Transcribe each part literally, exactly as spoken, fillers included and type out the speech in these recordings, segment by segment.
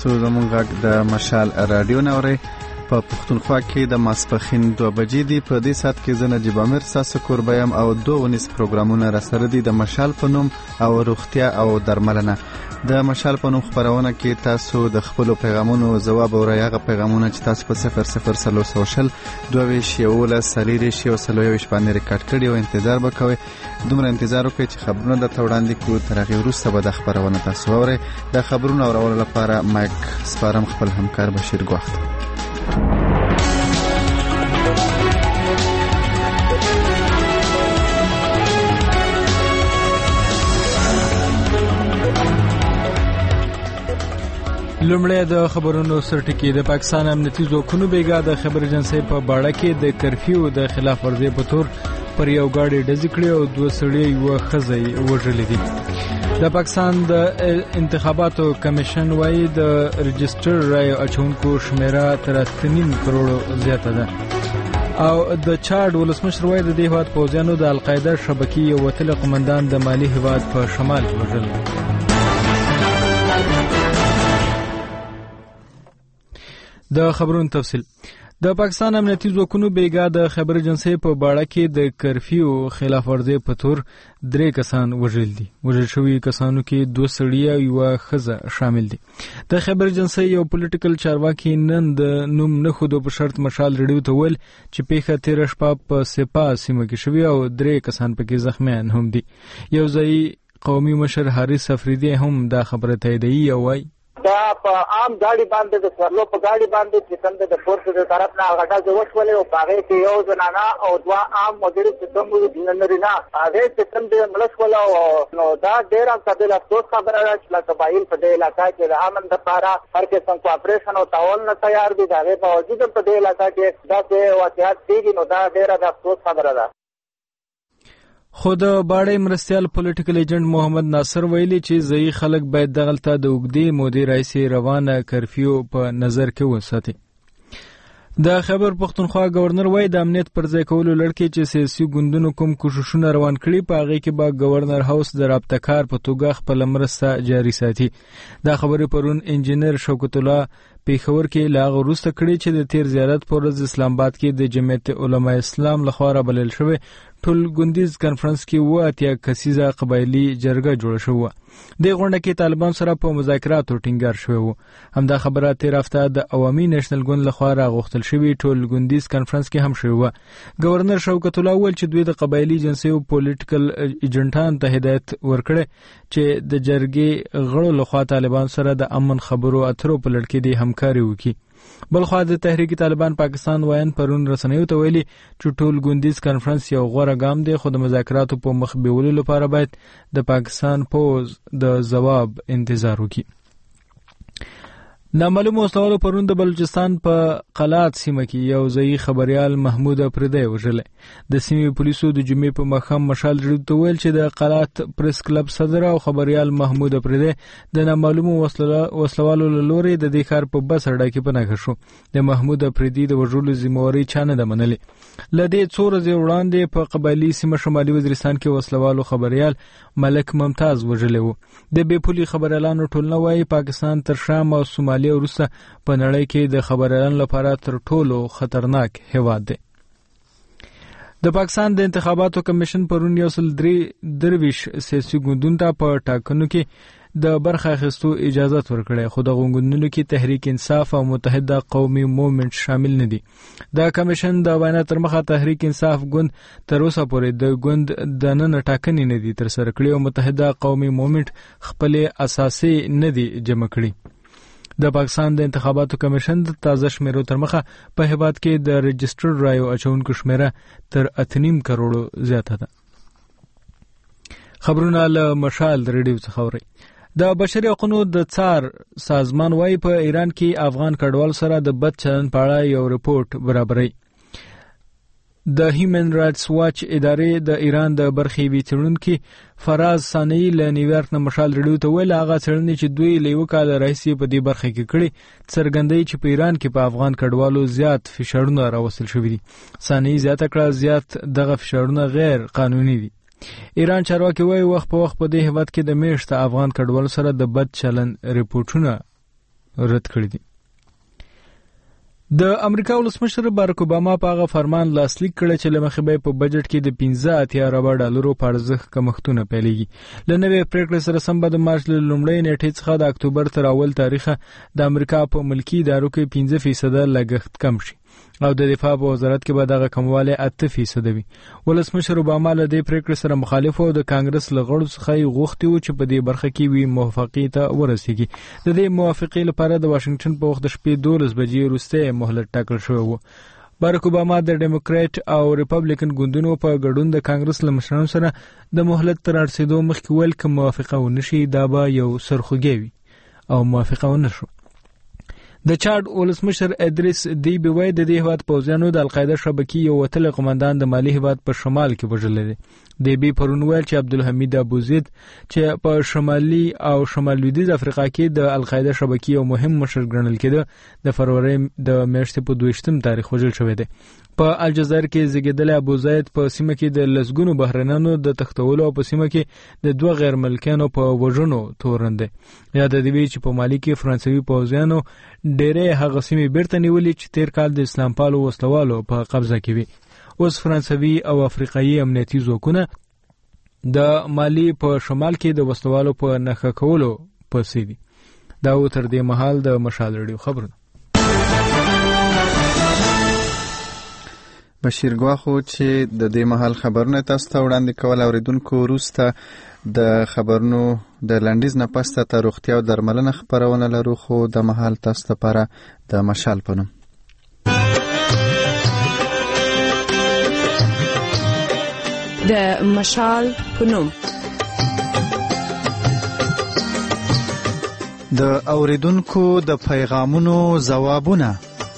تاسو زموږ غږ د مشال رادیو نوري په پښتونخوا کې د ماسپخین دوه بجې دی. په دې سات کې زه نجیب امیر تاسو قربایم او دوه ونیس پروګرامونه را سره دي د مشال په نوم او روغتیا او درملنه. د مشال په نوم خبرونه کې تاسو د خپل پیغامونو جواب او راغه پیغامونه چې تاسو په صفر صفر سلو سوشل دوه ویش یوله سلیری شی او سلو یو شپانه ریکارډ کړی او انتظار وکوي. دومره انتظار وکړئ چې خبرونه د توړاندې کو تر هغه وروسته به د خبرونه تاسو اورئ. د خبرونو اورولو لپاره مایک سپارم خپل همکار بشیر ګوخت. لومړی د خبرونو سرټکی. د پاکستان امنیتي ځواکونو بیګا د خبر ایجنسی په باړه کې د کرفیو د خلاف ورزي په تور پر یو گاډي ډزې کړې او دوه سړي یو خزې وژلې دي. د پاکستان د انتخاباتو کمیشن وايي د رجستر رای اچونکو شمیره تر اته نیم کروڑ زیاته ده. او د چاد ولسمشر وايي د دې هیواد پوځیانو د القاعده شبکې یو وتل قومندان د مالی هیواد په شمال کې وژل. د خبرونو تفصیل. د پاکستان امنیتي ځواکونو بیګا د خبر ایجنسی په باړه کې د کرفیو خلاف ورزي په تور درې کسان وژل دي. وژل شوي کسانو کې دوه سړي او یو خزه شامل دي. د خبر ایجنسی یو پولیټیکل چارواکي نن د نوم نه خودو په شرط مشال ریډیو ته ویل چې پیښه تیر شپه په سپا سیمه کې شوې او درې کسان پکې زخمیان هم دي. یو ځای قومي مشر حارث افریدی هم دا خبره تاییدوي او وايي دا په عام ګاډي باندې د سرلو په ګاډي باندې چې څنګه د فورس د طرف نه غټه جوړ شولې او هغه کې یو زنانه او دوا عام مدیر چې څنګه د نرینا هغه چې څنګه ملش ولا نو دا ډیر قابل افسوس خبره ده چې لا قبایل په دې علاقې کې د امن لپاره هر قسم کوآپریشن او تعاون نه تیار دي. دا به باوجود په دې علاقې کې دا څه واقعیت کیږي نو دا ډیر د افسوس خبره ده. خود باړې مرستيال پولیټیکل ایجنټ محمد ناصر ویلي چې ځای خلک باید دغلطه د وګړي مودي رئیسي روانه کرفیو په نظر کې وساتي. د خبر پښتونخوا گورنر وای د امنیت پر ځای کولو لړکې چې سیاسي ګوندونو کوم کوششونه روان کړي په هغه کې با گورنر هاوس د رابطه کار په توګه خپل مرسته جاري ساتي. دا خبره پرون انجینر شوکت الله پیښور کې لاغ وروسته کړي چې د تیر زیارت پر ورځ اسلام آباد کې د جمعیت علماء اسلام لخوا را بلل شوی ټول ګوندیز کانفرنس کې و اتیا کسیزه قبایلی جرګه جوړ شو. د غونډه کې طالبان سره په مذاکراتو ټینګار شوی و. همدا خبره تیر هفته د عوامي نېشنل ګوند لخوا راغوښتل شوی ټول ګوندیز کانفرنس کې هم شوی و. گورنر شوکت الله ویل چې دوی د قبایلی جنسي او پولیټیکل ایجنټان ته هدایت ورکړي چې د جرګې غړو لخوا طالبان سره د امن خبرو اترو په لړ کې د همکاري وکړي. بلخوا د تحریک طالبان پاکستان وایي پرون رسنیو ته ویلي چې ټول ګوندیز کانفرنس یو غوړه ګام دی خو د مذاکراتو په مخ بیولو لپاره باید د پاکستان پوز د جواب انتظار وکړي. نامعلوم وسلوالو پرون د بلوچستان په قلات سیمه کې یو ځای خبريال محمود افریدی وژل. د سیمې پولیسو د جمعې په مخام مشال ریډیو ته ویل چې د قلات پریس کلب صدر او خبريال محمود افریدی د نامعلوم وسلوالو لوري د دې کار په بس اډه کې پناه شو. د محمود افریدی د وژلو ذمہواری چانه د منلې. لدې څو ورځې وړاندې په قبایلی سیمه شمالي وزیرستان کې وسلوالو خبريال ملک ممتاز وژل و. د بې پولي خبريالانو ټولنه وايي پاکستان تر شام او سومالیا وروسته په نړۍ کې د خبريالانو لپاره تر ټولو خطرناک هیواد دی. د پاکستان د انتخاباتو کمیشن پرون یو سل درې درویش سیاسي ګوندونو ته په ټاکنو کې د برخه اخیستو اجازه ورکړه خو د غونډونو کې تحریک انصاف او متحده قومي موومېنټ شامل نه دي. دا کمیشن د وینا تر مخه تحریک انصاف ګوند تر اوسه پورې د ګوند د نن ټاکنې نه دي تر سره کړې او متحده قومي موومېنټ خپل اساسي نه دي جمع کړي. د پاکستان د انتخاباتو کمیشن د تازه شمیرو تر مخه په هیواد کې د رجستر رایو اچونکو شمیره تر اته نیم کروڑ زیاته ده. خبرونه له مشال ریډیو څخه اوري. د بشري حقوقو د څار سازمان وايي په ایران کې افغان کډوال سره د بد چلند په اړه یو رپورټ برابري. د هیومن رائټس واچ ادارې د ایران د برخې ویترونکو فراز ثانی له نیویارک نه مشال ریډیو ته ویل هغه څرنګه چې دوی له یو کال راهیسې په دې برخه کې کړي څرګندوي چې په ایران کې په افغان کډوالو زیات فشارونه راوستل شوي دي. ثانی زیاته کړه زیات دغه فشارونه غیر قانوني دي. ایران چارواکي وایي وخت په وخت په دې هیواد کې د میشته افغان کډوالو سره د بد چلند ریپورتونه رد کړي دي. د امریکا ولسمشر باراک اوباما په هغه فرمان لاسلیک کړی چې له مخې به په بجټ کې د پنځه اتیا اربه ډالرو په ارزښت کمښتونه پیلېږي. له نوې پریکړې سره سم به د مارچ له لومړۍ نیټې څخه د اکتوبر تر اول تاریخه د امریکا په ملکي ادارو کې پنځه فیصده لګښت کم شي او د دفاع په وزارت کې به دغه کموالی اته فیصده وي. ولسمشر اوباما له دې پریکړې سره مخالف او د کانګرس له غړو څخه یې غوښتي و چې په دې برخه کې وي موافقې ته ورسیږي. د دې موافقې لپاره د واشنگټن په وخت د شپې دولس بجې وروسته مهلت ټاکل شوی و. باراک اوباما د ډیموکرات او ریپبلیکن ګوندونو په ګډون د کانګرس له مشرانو سره د مهلت تر رسیدو مخکې ویل که موافقه ونشي دا به یو سرخوږی وي او موافقه ونه شو. د چاد ولسمشر ادریس دیبی وای د دې هیواد پوځیانو د القاعده شبکې یو وتل قومندان د مالی هیواد په شمال کې وژل دي. دیبی پرون ویل چې عبدالحمید ابوزید چې په شمالي او شمال لویدیځ افریقا کې د القاعده شبکې یو مهم مشر ګڼل کېده د فروری د میاشتې په دویشتم تاریخ وژل شوی دی. په الجزایر کې زیږیدلی ابوزید په سیمه کې د لسګونو بهرنیانو د تښتولو او په سیمه کې د دوه غیر ملکیانو په وژنو تورن دی. یاد دی چې په مالی کې فرانسوي پوځیانو ډېرې هغه سیمې بیرته نیولې چې تیر کال د اسلام پالو وسلوالو په قبضه کې وي. اوس فرانسوي او افریقایي امنیتي ځواکونه د مالی په شمال کې د وسلوالو په نښه کولو پسې دي. دا و تر دې مهال د مشال رادیو خبرونه. بشیر ګواخو چې د دې مهال خبرونه تاسو ته وړاندې کول اوریدونکو وروسته د خبرونو د لنډیز نه پس ته روغتیا او درملنه خبرونه لرو خو د مهال تاسو لپاره د مشال په نوم. د مشال په نوم د اوریدونکو د پیغامونو ځوابونه.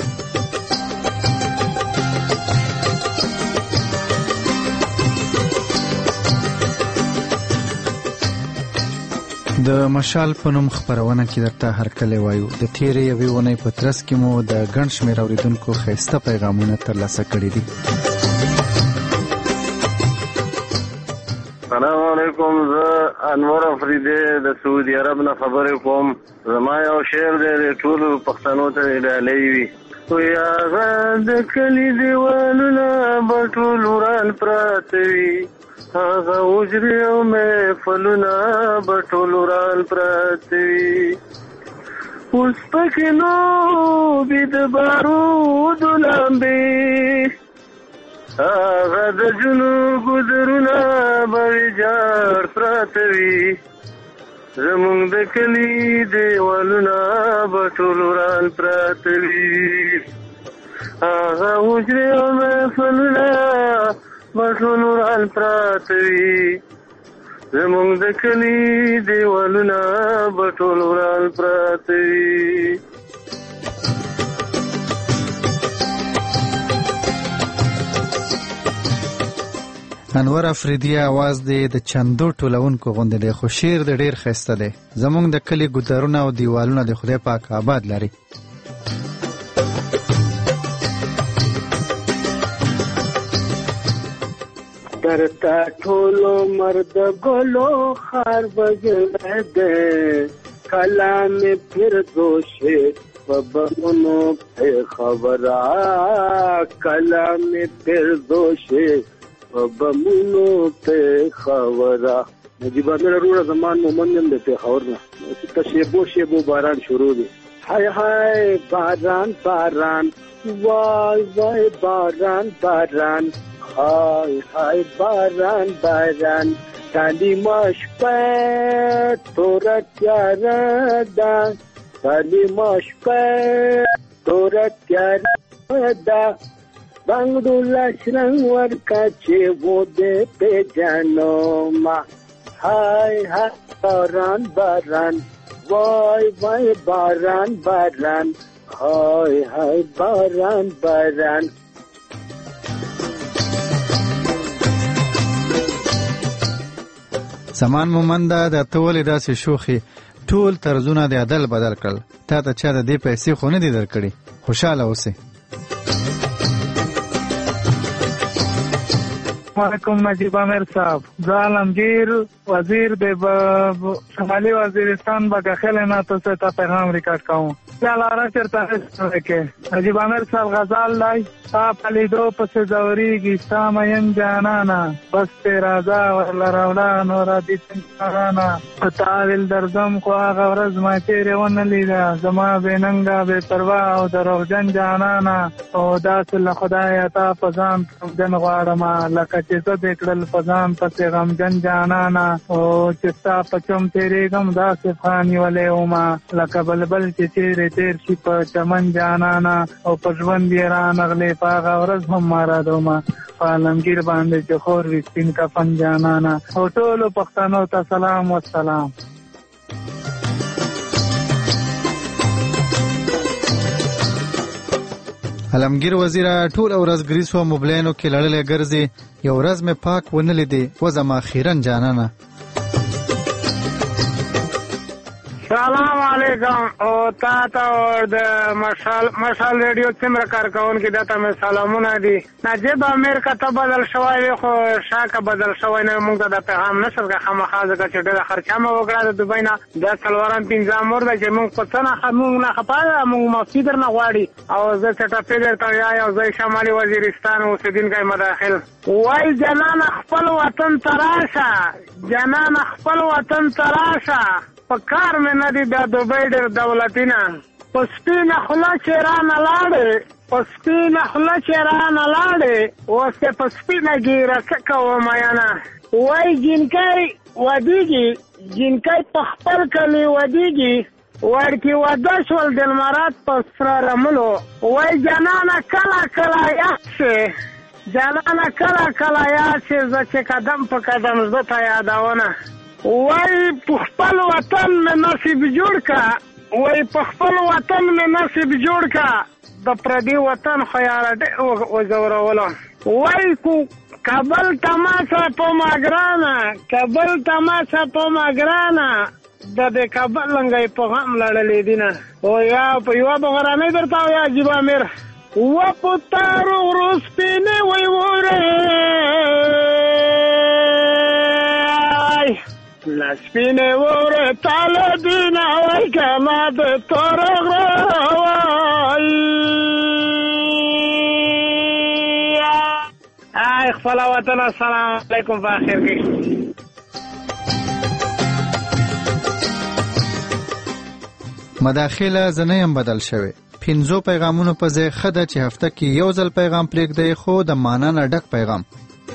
د مشال په نوم خبرونه کې درته هرکلی وایو. د تیرې یوې اونۍ په ترڅ کې مو د ګڼ شمېر اوریدونکو ښایسته پیغامونه ترلاسه کړي دي. السلام علیکم، زه انور افریدی د سعودي عرب نه خبرې کوم. زما یو شعر دی د ټولو پښتنو ته ډالۍ وي. وی هغه د کلي دیوالونه به ټول وران پراته وي، هغه حجرې او محفلونه به ټول وران پراته وي. اوس پکې لوبې د بارودو لمبې، هغه د جنوب ګودرونه به ویجاړ پراته وي. زمونږ د کلي دیوالونه به ټول وران پراته وي، هغه حجرې او محفلونه به ټول وران پراته وي. زمونږ د کلي دیوالونه به ټول وران پراته وي. انور افریدی आवाज دی د چندو ټولونکو غوندې دی، خو شعر د ډیر ښایسته دی. زمونږ د کلي ګودرونه او دیوالونه د خدای پاک آباد لري. درتا ټولو مرد ګلو خار بجده، کلام فردوشي ببونو په خبره، کلام فردوشي ببونو په خبره. نجیب امیر وروره زمان مومن د پېښور نه ته شیبو شیبو باران شروع دی. های های باران باران، وای وای باران باران، های های باران باران، تالی ماش په تور تیار ده، تالی ماش په تور تیار ده، بنگلولا شرنگ ورکا چه بوده پی جانو ما. های های باران باران، وای وای باران باران، های های باران باران. زمان مومنده د تولې داسې شوخي ټول طرزونه د عدل بدل کړل. تا ته چا د دې پیسې خو نه دي درکړي. خوشاله اوسې. وعلیکم نجیب امیر صاحب، زه عالمگیر وزیر د شمالی وزیرستان بگخیل نه تو سے تا پیغام ریکارڈ کاؤں. چالاره چرته نشته کې نجیب عامر صاحب غزال دی تا پلیدو پسې ځورېږي ستا مین جانانا بس پې راځه ورله راوړه نوره دې څنګه په تعویل درځم خو هغه ورځ ما چیرې ونه لیده زما بېننګه بې پروا او دروغجن جانانا او داسې له خدایه تا په ځان غمجن غواړمه لکه چې زه دې کړل په ځان پسې غمجن جانانا او چې ستا په چم تېرېږم داسې پښه نیولې ومه لکه بلبل چې چیرې تېر شي په چمن جانانا او په ژوند یې رانغلې په هغه ورځ هم ما رادومه په عالمګیر باندې چې خور وي سپین کفن جانانا او ټولو پښتنو ته سلام والسلام. عالمګیر وزیره ټول ورځ ګریس و موبلینو کې لړلې ګرځي یو ورځ مې پاک ونه لیدې و زما خیرن جانانه. سلام علیکم او تا ته د مشال مشال ریډیو څومره کارکونکي دته مې سلامونه دي. نجیب عامر که ته بدل شوی وي خو شاکه بدل شوی نه موږ ته د پیغام نشر که خامخا ځکه چې ډېره خرچه مې وکړه د دوبۍ نه دا څلورم پنځم مور ده چې موږ په څه نه موږ نه خفه ده موږ معافي درنه غواړي او زه چټپې درته وایه او زه شمالي وزیرستان اوسېدونکی مداخل وایي جانانه خپل وطن ته راشه جانانه خپل وطن ته راشه په کار مې نه دي بیا دوبۍ ډېر دولتي نه په سپینه خوله چې رانه لاړې په سپینه خوله چې رانه لاړې اوس یې په سپینه ګیره څه کوم ینه وایي جینکۍ ودېږي جینکۍ په خپل کلي ودېږي ورکې واده شول دلمرات په سره رملو وایي جانانه کله کله یاد شي جانانه کله کله یاد شي زه چې قدم په قدم زه ته یادونه وای په خپل وطن مې نصیب جوړ کا وای په خپل وطن مې نصیب جوړ کا د پردي وطن خیال ډېر وځورولو وای کو کابل تماسه په ماګرانه کابل تماسه په ماګرانه د دې کابل لنګۍ په غم لړلې دي نه او یا په یوه بغرانۍ درته وایه عجیب عامر و په تارو غرو سپینې وی وره لسپینې وره تاله دینه وای که ما د تور غره وای ای خپل وطن السلام علیکم په آخر کې مداخله زنه هم بدل شوه پنځو پیغامونو په ځای خده چې هفته کې یو ځل پیغام پرېږدي خو د معنا نه ډک پیغام.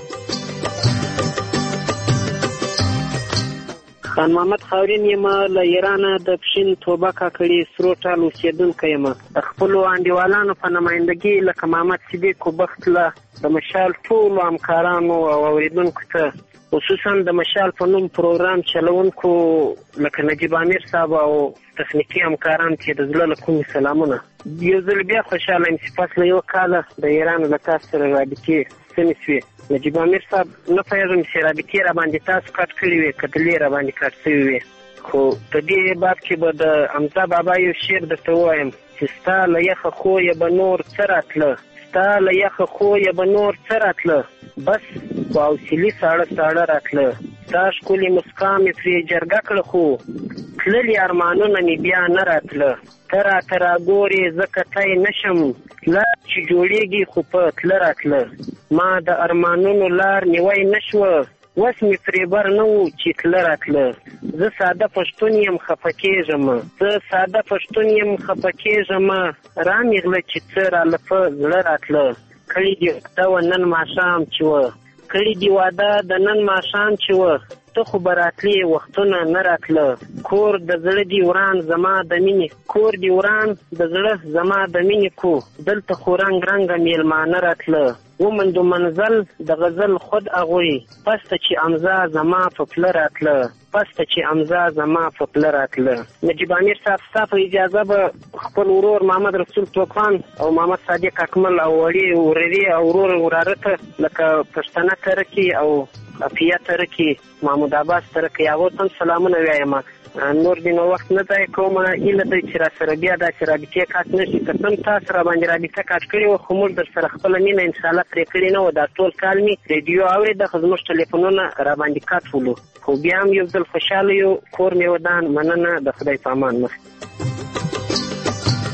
خان محمد خاورین یم له ایرانه د پښین توبه کاکړي سروټال اوسېدونکی یم د خپلو انډیوالانو په نمایندګي لکه محمد صدیق وبخت له د مشال ټولو همکارانو او اورېدونکو ته خصوصا د مشال په نوم پروګرام چلونکو لکه نجیب عامر صاحب او تخنیکي همکاران چې د زړه له کومې سلامونه. یو ځل بیا خوشحاله یم چې پس له یو کاله د ایران له تاسو سره رابطې سمې شوې. نجیب عامر صاحب نه پوهېږم چې رابطې را باندې تاسو کټ کړې وې که دلې را باندې کټ شوې وې خو په دې باب کې به د حمزه بابا یو شعر درته ووایم چې ستا له یخه خویه به نور څه راتله ستا له یخه خویه به نور څه راتله بس په حوصلې ساړه ساړه راتله ستا ښکلې مسکا مې پرې جرګه کړه خو تللي ارمانونه مې بیا نه راتله ته راته راګورې زه کتی نه شم لار چې جوړېږي خو په تله راتله ما د ارمانونو لار نیوی نه شوه وس مې پرې بر نه و چې تله راتله زه ساده پښتون یم خفه کېږم زه ساده پښتون یم خفه کېږم را مې غله چې څه راله په زړه راتله کړي دي واده و نن ماښام چې وه کړي دي واده د نن ماښام چې وه ته خو به راتلې وختونه نه راتله کور د زړه دي وران زما د مینې کور دي وران د زړه زما د مینې کو دلته خو رنګ رنګه میلمانه راتله ومندو منزل د غزل خود اغوی پسته چې امزا زما په پله راتله پسته چې امزا زما په پله راتله. نجیب عامر صاحب ستا په اجازه به خپل ورور محمد رسول توکان او محمد صادق اکمل او وړي ورري او ورور وراره ته لکه پښتنه ترکي او افیه ترکي محمود عباس ترکي هغو ته هم سلامونه وایم. نور دې نو وخت نه ضایع کوم هیله ده چې را سره بیا داسې رابطې کاټ نه شي که څه تاسو را باندې رابطه کاټ کړې وه خو موږ در سره خپله مینه انشاءالله پرې کړې نه وه دا ټول کال مې ریډیو اورېده خو زموږ ټلیفونونه را باندې کاټ ولو خو بیا هم یو ځل خوشحاله یو کور مې ودان مننه د خدای په امان مخکې.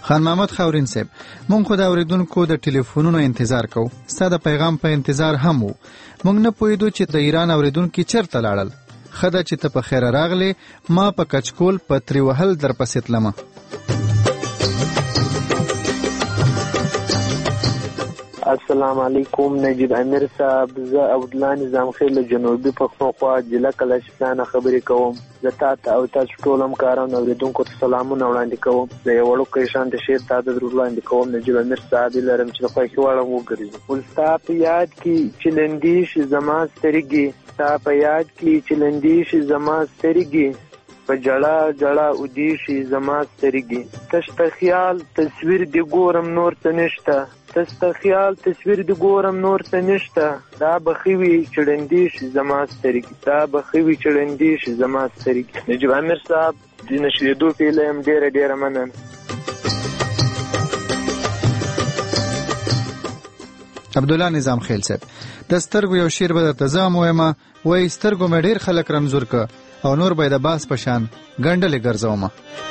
خان محمد خاورین صاحب، مونږ خو د اوریدونکو د ټلیفونونو انتظار کوو، ستا د پیغام په انتظار هم وو. مونږ نه پوهېدو چې د ایران اوریدونکي چېرته لاړل. ښه ده چې ته په خیره راغلې، ما په کچکول په ترې وهل درپسې تلمه. السلام علیکم نجیب امیر صاحب، زه عبدالله نظام خیل جنوبي پښتونخوا ضلع کلاشپیانه خبرې کوم. زه تا ته او تاسو ټول همکارانو اورېدونکو ته سلامونه وړاندې کوم. د یو وړوکی شانته شعر تا ته در وړاندې کوم. نجیب امیر صاحب لرم چې د خوښې وړ وګرځي. ول ستا په یاد کې چې لندې شي زما سترګې، ستا په یاد کې چې لندې شي زما سترګې، په جړه جړه اودې شي زما سترګې. تش ته خیال تصویر دې ګورم نور څه نشته، تش ته خیال تصویر دې ګورم نور څه نشته. دا به ښه وي چې ړندې شي زما سترګې، دا به ښه وي چې ړندې شي زما سترګې. نجیب امیر صاحب د نشریدو پیله یم، ډېره ډېره مننه. عبدالله نظام خیل صاحب، د سترګو یو شعر به درته زه هم ویمه. وایي سترګو مې ډېر خلک رنځور که او نور به د باس په شان ګنډلې ګرځومه.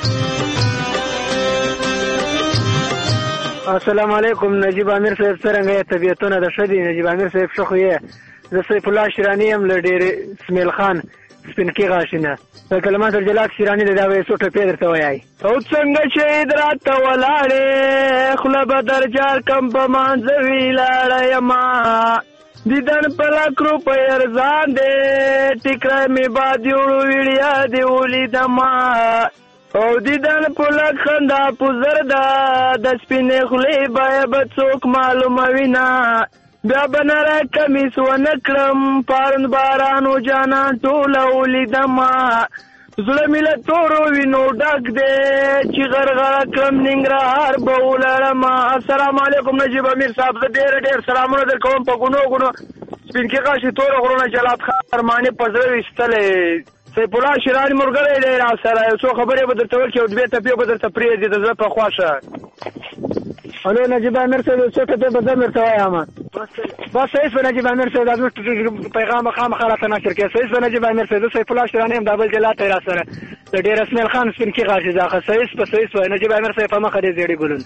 السلام علیکم نجیب امیر صاحب، څرنګه یې؟ طبیعتونه د ښه دي؟ نجیب امیر صاحب ښه خو یې؟ زه سیف الله شیراني یم له ډېرې اسماعیل خان سپینکي غاشینه. د کلمات الجلات شیراني د دا ویسو ټپې درته وایي. او څنګه چې ادرات ته ولاړې خوله به درجار کم په مانځه ویلاړه یمه، دیدن په لک روپۍ ارزان دی ټیکری مې باد یوړو ویړیا دې ولیدمه، او دیدن په لک خندا په زر ده د سپینې خولې بیه به څوک معلوموي نه، بیا به نری کمیس ونه کړم پارون بارانو جانان ټوله ولیدمه، زړه مې له تورو وینو ډک دی چې غرغره کړم ننګرهار به ولاړمه. السلام علیکم نجیب امیر صاحب، زه ډېر ډېر سلامونه در کوم په ګونو ګونو سپینکي غاشي تورو غرونه جلات خان ارماني په زړه ویستلی. سیف الله شیراني ملګری دی را سره، یو څو خبرې به درته وکړي او دوې ټپې به درته پرېږدي د زړه په خواشه. الو نجیب امیر صاحب، یو څو ټپې به زه هم درته وایم. بس صحیح شو نجیب امیر صاحب، دا زموږ پیغام به خامخا راته نشر کړي. صحیح شو نجیب امیر صاحب، زه سیف الله شیراني یم، دا بل جلات دی را سره د ډېر اسماعیل خان سپینکي غاشي ځاخه. صحیح په صحیح شو نجیب امیر صاحب، په مخه دې زیړې ګلون.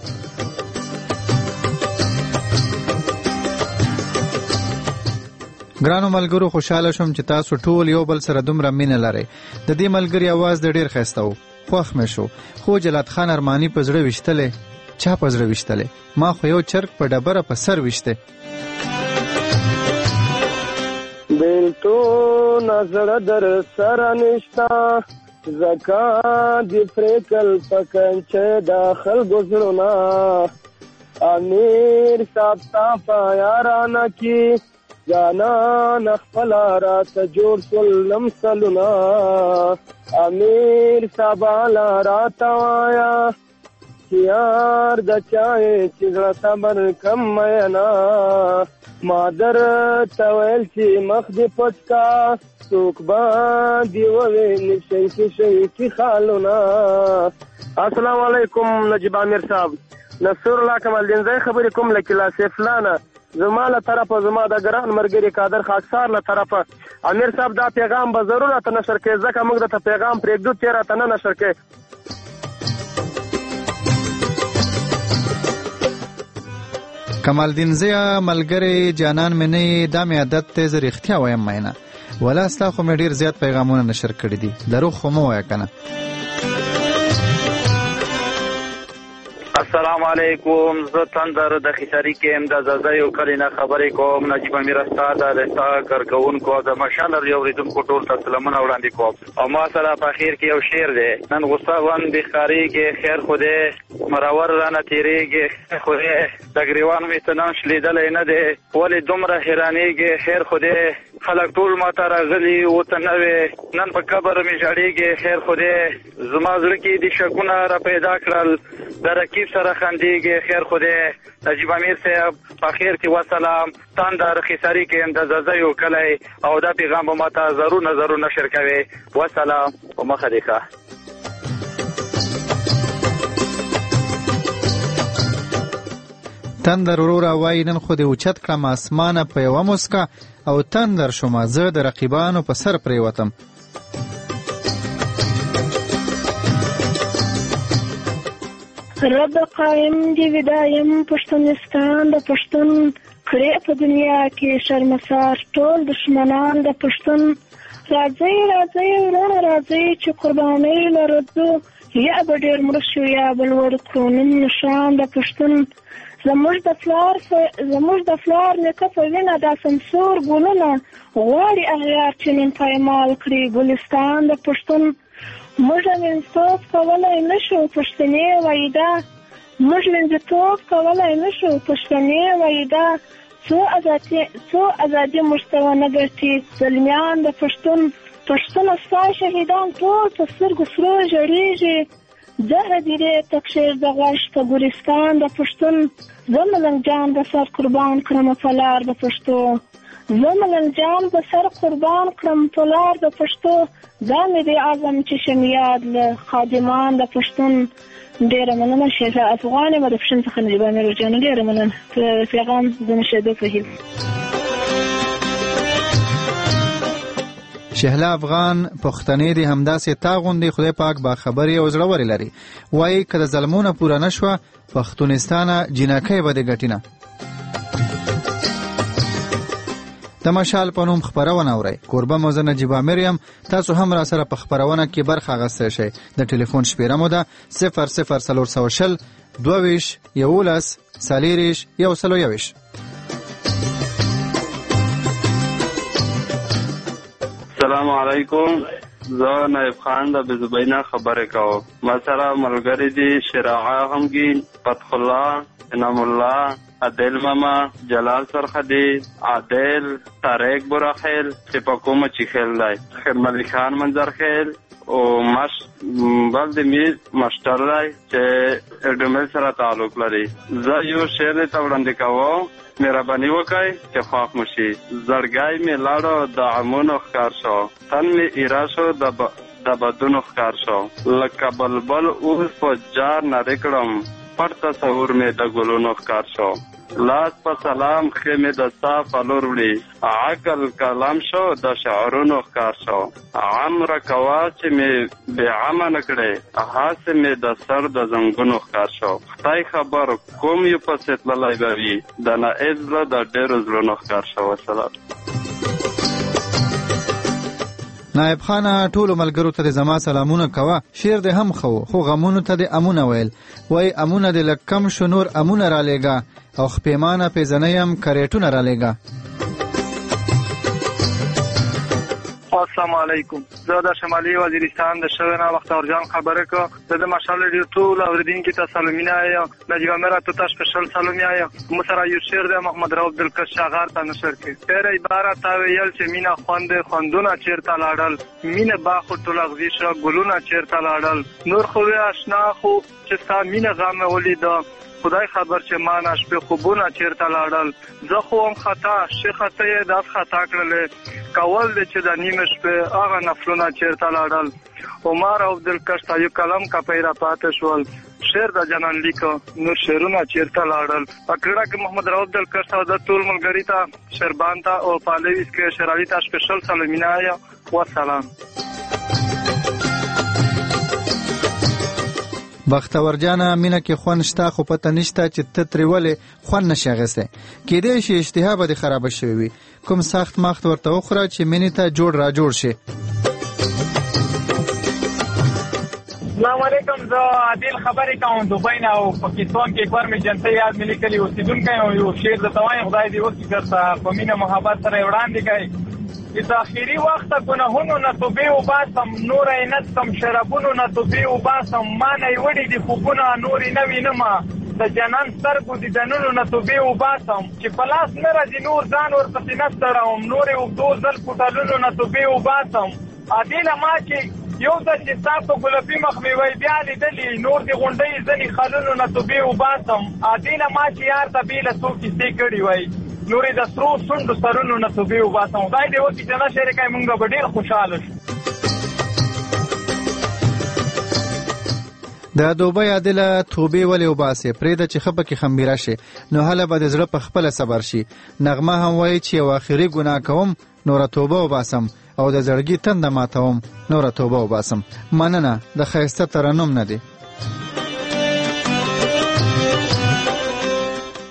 ګرانو ملګرو، خوشحاله شوم چې تاسو ټول یو بل سره دومره مینه لرئ. د دې ملګري اواز د ډېر ښایسته و، خوښ مې شو. خو جلات خان ارماني په زړه ویشتلی؟ چا په زړه ویشتلی؟ ما خو یو چرګ په ډبره په سر ویشتی. بیلتون زړه در سره نشته، زکات دې پرېکل په کنچه د خلکو زړونه، امیر صاحب ستا په یارانه کې جانان خپله راته جوړ شول لمسلونه، امیر صاحباله راته وایه چې یار د چای چې زړه صبر کم مینا، ما درته ویل چې مخ دې پټ کا څوک باندې وویني شیخي شیخي خالونه. السلام علیکم نجیب امیر صاحب، نصر الله کمالدین زی خبرې کوم له کلا سیفلانه. زما له طرفه زما د ګران مرګري قادر خاکسار له طرفه امیر صاحب دا پیغام به ضرور راته نشر کړي، ځکه موږ درته پیغام پرېږدو چې راته نه نشر کړي. کمالدین زیا ملګری جانان مې نه یې، دا مې عادت دی، زه رښتیا وایم مینه. ولا ستا خو مې ډېر زیات پیغامونه نشر کړي دي، دروغ خو مه وایه که نه. السلام علیکم، زه تندر د خساري کې یم، د زازیو کلي نه خبرې کوم. نجیب امیر استاد د ستا کارکوونکو د مشال اورېدونکو ټول ته سلامونه وړاندې کوم. او ما سره په اخر کې یو شعر دی. نن غصه باندې ښکارېږي خیر خو دی، مرور رانه تېرېږي خو دی، د ګریوان مې ته نن شلېدلی نه دی، ولې دومره حیرانېږي خیر خو دی، خلک ټول ما ته راغلي ورته نه وې، نن په قبر مې ژړېږي خیر خو دی، زما زړه کې دې شکونه را پیدا کړل، د رقیب سره خندېږي خیر خو دی. نجیب امیر صاحب په خیر کې وسلام، تندر خساري کې یم د زازیو کلی، او دا پیغام به ما ته ضرور نه ضرور نشر کوې. وسلام، په مخه دې ښه. تندر وروره وایي نن خو دې اوچت کړم اسمانه په یوه مسکه، او تندر شومه زه د رقیبانو په سر پرېوتم. رب قائم دی ودایم پښتونستان د پښتون کړې په دنیا کې شرمسار ټول دشمنان د پښتون راځي راځي ورونه راځي چې قربانۍ لرځو یا به ډېر مړه شو یا بل ور کړو نوم نشان د پښتون زموږ د فلار زموږ د فلار نیکه په وینه دا سمسور ګلونه غواړي اغیار چې نن پایمال کړي ګلستان د پښتون موږ منځتوب کولی نه شو پښتنې وایي دا موږ منځتوب کولی نه شو پښتنې وایي دا څو ازادي څو ازادي موږ ته ونه ګټي زلمیان د پښتون پښتون ستا شهیدان ټول په سترګو سرو ژړېږي زه هدیرې تکشیر د غوښ په ګورستان د پښتون زه ملنګ جان د سر قربان کړم په لار د پښتو زه ملنګ جان د سر قربان کړم په لار د پښتو دا مې د اعظم چې شم یاد له خادمان د پښتون ډېره مننه شیخه افغان یم د پښتون څخه نجیبه امیر جان ډېره مننه پیغام د مشهدو په هیله شهلا افغان پښتنې دي همداسې تا غوندې خدای پاک با خبرې او زړورې لري وایي که د ظلمونه پوره نه شوه پښتونستانه جینکۍ به دې ګټي نه د مشال په نوم خپرونه اورئ کوربه مو زه نجیب امیر یم تاسو هم را سره په خپرونه کې برخه اخیستی شئ د ټلیفون شمېره مو ده صفر صفر څلور سوه شل دوه ویشت یولس څلېرویشت یو سل او یوویشت السلام علیکم زه نایب خان د بزبینه خبرې کوم ما سره ملګري دي شراعه غمګین فتح الله انعام الله عادل ماما جلال سرخدی عادل طارق براخیل چې په کومه چې خیل دی خدمت خان منظر خیل او مش بل د میز مشتر دی چې اډمل سره تعلق لري زه یو شعر ته وړاندې کوم مهرباني وکړئ چې خوښ مو شي زړګی مې لاړو د عمونو ښکار شو تن مې ایرا شو د بدونو ښکار شو لکه بلبل اوس په جار نارې کړم پټ تصور مې د ګلونو ښکار شو لاس په سلام ښې مې د ستا په لور وړي عقل کلام شو د شعرونو ښکار شو عم رکوا چې مې بېعمه نه کړې هسې مې د سر د زنګونو ښکار شو خدای خبر کوم یو پسې تللی به وي د نائب زړه د ډېرو زړونو ښکار شو وسلام نائب خانه ټولو ملګرو ته د زما سلامونه کوه شعر دې هم خو خو غمونو ته د امونه ویل وای امونه دې لږ کم شو نور امونه رالیږه او خپېمانه پیزنه یم کریټونه رالیږه السلام علیکم زه د شمالي وزیرستان د شوینا بختیار جان خبره کوم زه د مشال ریډیو ټول اوریدونکو ته سلامونه یم نجیب امیر ته تاسو سپیشل سلامونه یم مسره یو شعر د محمد رؤف دلکش شاغار ته نشر کړي تیر عبارت تا ویل چې مینا خوند خوندونه چیرته لاړل مینه باخو ټول غزي شو ګلونه چیرته لاړل نور خو آشنا خو چې ستا مینه غم ولید خدای خبر چې ما نشپې خوبونه چیرته لاړل زه خو هم خطا شیخ ته یې داس خطا کړلې کول دې چې د نیمه شپې هغه نفلونه چیرته لاړل عمر او دلکش ته یو کلم کا پیرا پاتې شول شعر د جنان لیکو نور شعرونه چیرته لاړل اکړه کې محمد رؤف دلکش ته د ټول ملګری ته شربان ته او پالویس کې شراوی ته سپیشل سلامونه یا والسلام بختور جانه مینه کې خوند شته خو پته نشته چې ته ترې ولې خوند نشي اخیستی کیدای شي اشتها به دې خرابه شوې وي کوم سخت ماخت ورته وخوره چې مینې ته جوړ را جوړ شي السلام علیکم زه عادل خبرې کوم دوبۍ نه او پاکستان کې اکبر مې جنته یاد مې لیکلي اوسېدونکی یم یو شعر درته وایم خدای دې وکړي درته په مینه محبت سره یې وړاندې کړئ چې د آخري وخته ګناهونو نه توبې وباسم نوره یې نڅکم شرابونو نه توبې وباسم ما نه یې وړي دي خوبونه نور یې نه وینمه د جنان سترګو دیدنونو نه توبې وباسم چې په لاس نه راځي نور ځان ورپسې نه ستړوم نور یې اوږدو زلفو ټالونو نه توبې وباسم عادله ما چې یو ځل چې ستا په ګلابي مخ مې وی بیا لیدلي نور د غونډۍ ځینې خالونو نه توبې وباسم عادله ما چې یار ته بېله څو کیسې کړي وی نورې د سرو سونډو سرونو نه توبې وباسم خدای دې وکړي چې دا شعر کوي موږ به ډېر خوشحاله شو د دوبۍ عادله توبې ولې وباسې پرېږده چې ښه پکې خمبیره شي نو هله به د زړه په خپله صبر شي نغمه هم وایي چې یو آخري ګناه کوم نوره توبه وباسم او د زړګي تنده ماتوم نوره توبه وباسم مننه د ښایسته ترنم نه دی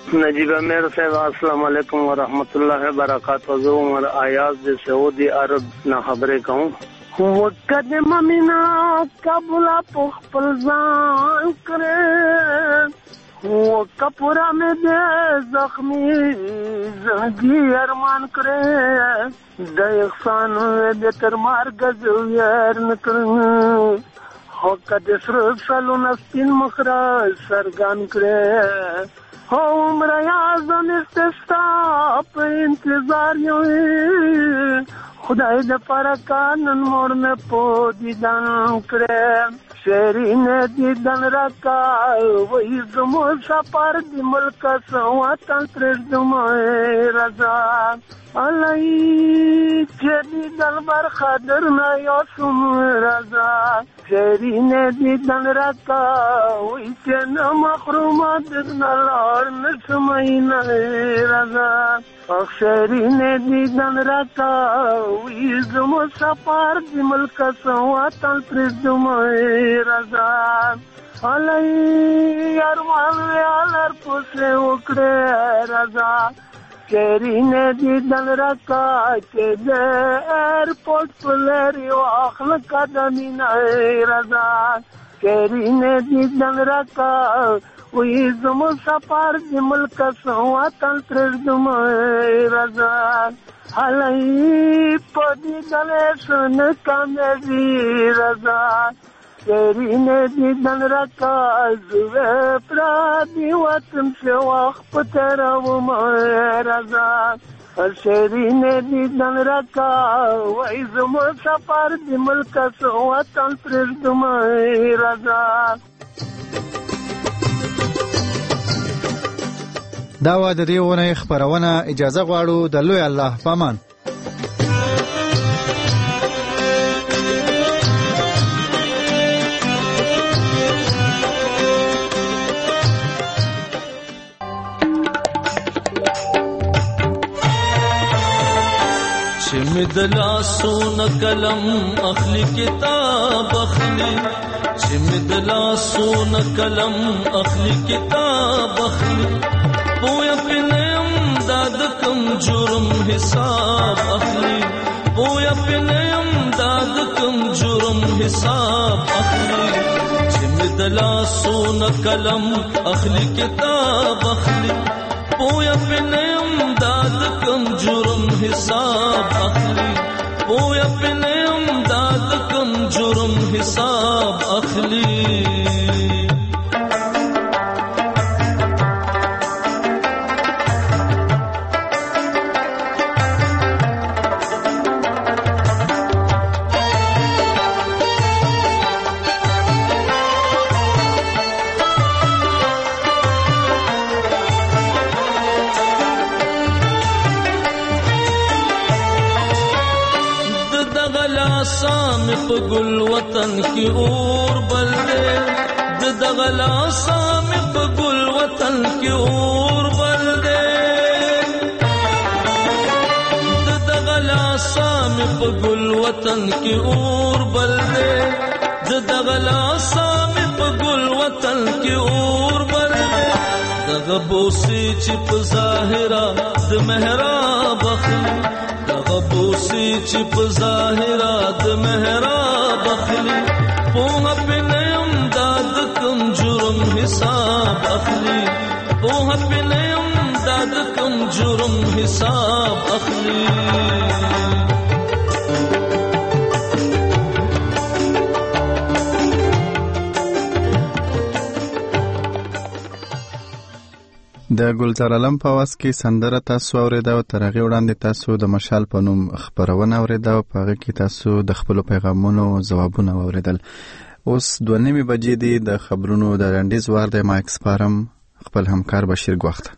نجیب امیر صاحب السلام علیکم ورحمۃ اللہ وبرکاتہ. زه عمر ایاز د سعودي عرب نه خبرې کوم. وقدم منا قبل خپل ځان کړې وکپورا مې د زخمی زهدي ارمان کړې د احسان د تر مارګ زویر نکړم هو کده سر سالو نسپین مخرا سرګان کړې هو عمر اعظم استستا په انتظار یو خدای د پرکانن مور مې په دیدن کړم شیرین دیدن راکا وای زمو سفر دی ملک سواتن تر دمه رضا علای چې دیدن بر خاطر نه یو سم رضا شیرین دیدن راکا وای چې نه محروم دن لار نسمین رضا اخ شیرین دیدن راکا وای زمو سفر دی ملک سواتن تر دمه رضا علی ارمان یالر پوسه وکړه رضا شیرین دیدن راکا چې د ایرپورټ پلری واخل قدمین رضا شیرین دیدن راکا وی زمو سفر دی ملک سواتن تر دمه رضا علی پدی دل سن کامیابی رضا شیرین دیدن راکا زوی پرادی وطن سے وقت پترم رضا شیرین دیدن راکا وی زمو سفر دی ملک سواتن پردم رضا. دا و د دې ونې خبرونه اجازه غواړو د لوی الله پامان. چمدلا سون کلم اخلی کتاب اخلی چمدلا سون کلم اخلی کتاب اخلی پویا پنیم داد کم جرم حساب اخلی پویا پنیم داد کم جرم حساب اخلی چمدلا سون کلم اخلی کتاب اخلی پویا پنیم داد کم جرم حساب اخلی پویا پنیم داد کم جرم حساب اخلی. گل وطن کی اور بل دے دغلا سام گل وطن کی اور بل دے دغلا سام گل وطن کی اور بل دے دغلا سام گل وطن کی اور بل دے دغبوسی چپ ظاہرہ د محراب اخلی دغبوسی چپ ظاہرہ د محراب اخلی پوہ پنیم داد کم جرم حساب اخلی پوہ پنیم داد کم جرم حساب اخلی. د ګلزار علم په واس کې سندره تاسو اوریدا او ترغه وړاندې تاسو د مشال په نوم خبرونه اوریدا او په هغه کې تاسو د خپل پیغامونو ځوابونه اوریدل. اوس دوه نیمه بجې دي د خبرونو د رندیز وار د مایکس فارم خپل همکار بشیر غوښت.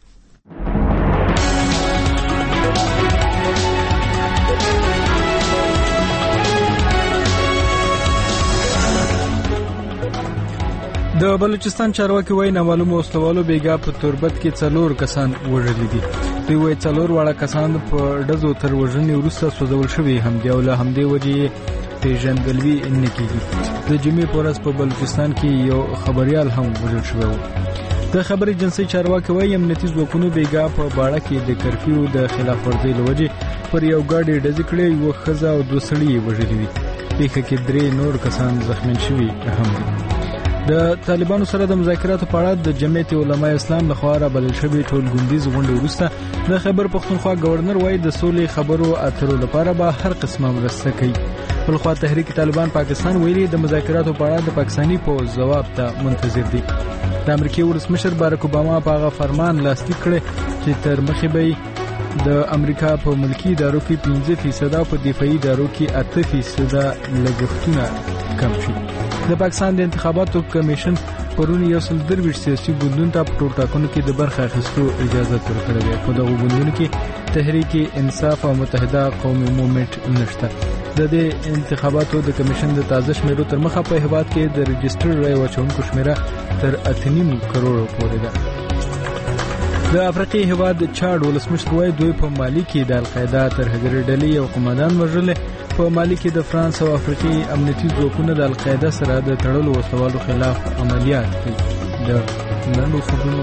د بلوچستان چارواکي وایي نامعلوم وسلوالو بیګا په تربت کې څلور کسان وژلي دي. دوی وایي څلور واړه کسان په ډزو تر وژنې وروسته سوځول شوي هم دي او له همدې وجې پیژندګلوي نه کېږي. د جمعې په ورځ په بلوچستان کې یو خبریال هم وژل شوی و. د خبري جنسي چارواکي وايي امنیتي ځواکونو بیګا په باړه کې د کرفیو د خلاف ورزۍ لوجې پر یو ګاډي ډزې کړې، یو ښځه او دوه سړي وژلي دي. پیښه کې درې نور کسان زخمین شوي هم دي. د طالبانو سره د مذاکراتو په اړه د جمعیت علماء اسلام لخوا رابلل شوې ټولګوندیز غونډې وروسته د خیبر پښتونخوا گورنر وايي د سولې خبرو اترو لپاره به هر قسمه مرسته کوي. بلخوا تحریک طالبان پاکستان ویلي د مذاکراتو په اړه د پاکستاني پوځ ځواب ته منتظر دي. د امریکای ولسمشر باراک اوباما په هغه فرمان لاسلیک کړ چې تر مخې به د امریکا په ملکی ادارو کې پنځه فیصد او په دفاعي ادارو کې اته فیصد لګښتونه کم شي. د پاکستان د انتخاباتو کمیشن پرون یو سل درویش سیاسي ګوندونو ته په ټول ټاکنو کې د برخه اخیستو اجازه ورکړې ده. په دغو ګوندونو کې تحریک انصاف او متحده قومي موومېنټ نشته. د دې انتخاباتو د کمیشن د تازه شمیرو تر مخه په هیواد کې د رجسټر رای واچونکو شمیره تر اته نیم کروڑ پورې ده. د افریقي هیواد چاډ ولسمشر وايي دوی په مالي کې د القاعده ترهګري ډلې او قومندان وژل. په مالي کې د فرانس او افریقي امنیتي ځواکونو د القاعده سره د تړلو وسوالو خلاف عملیات کوي. د نړۍ خبرونه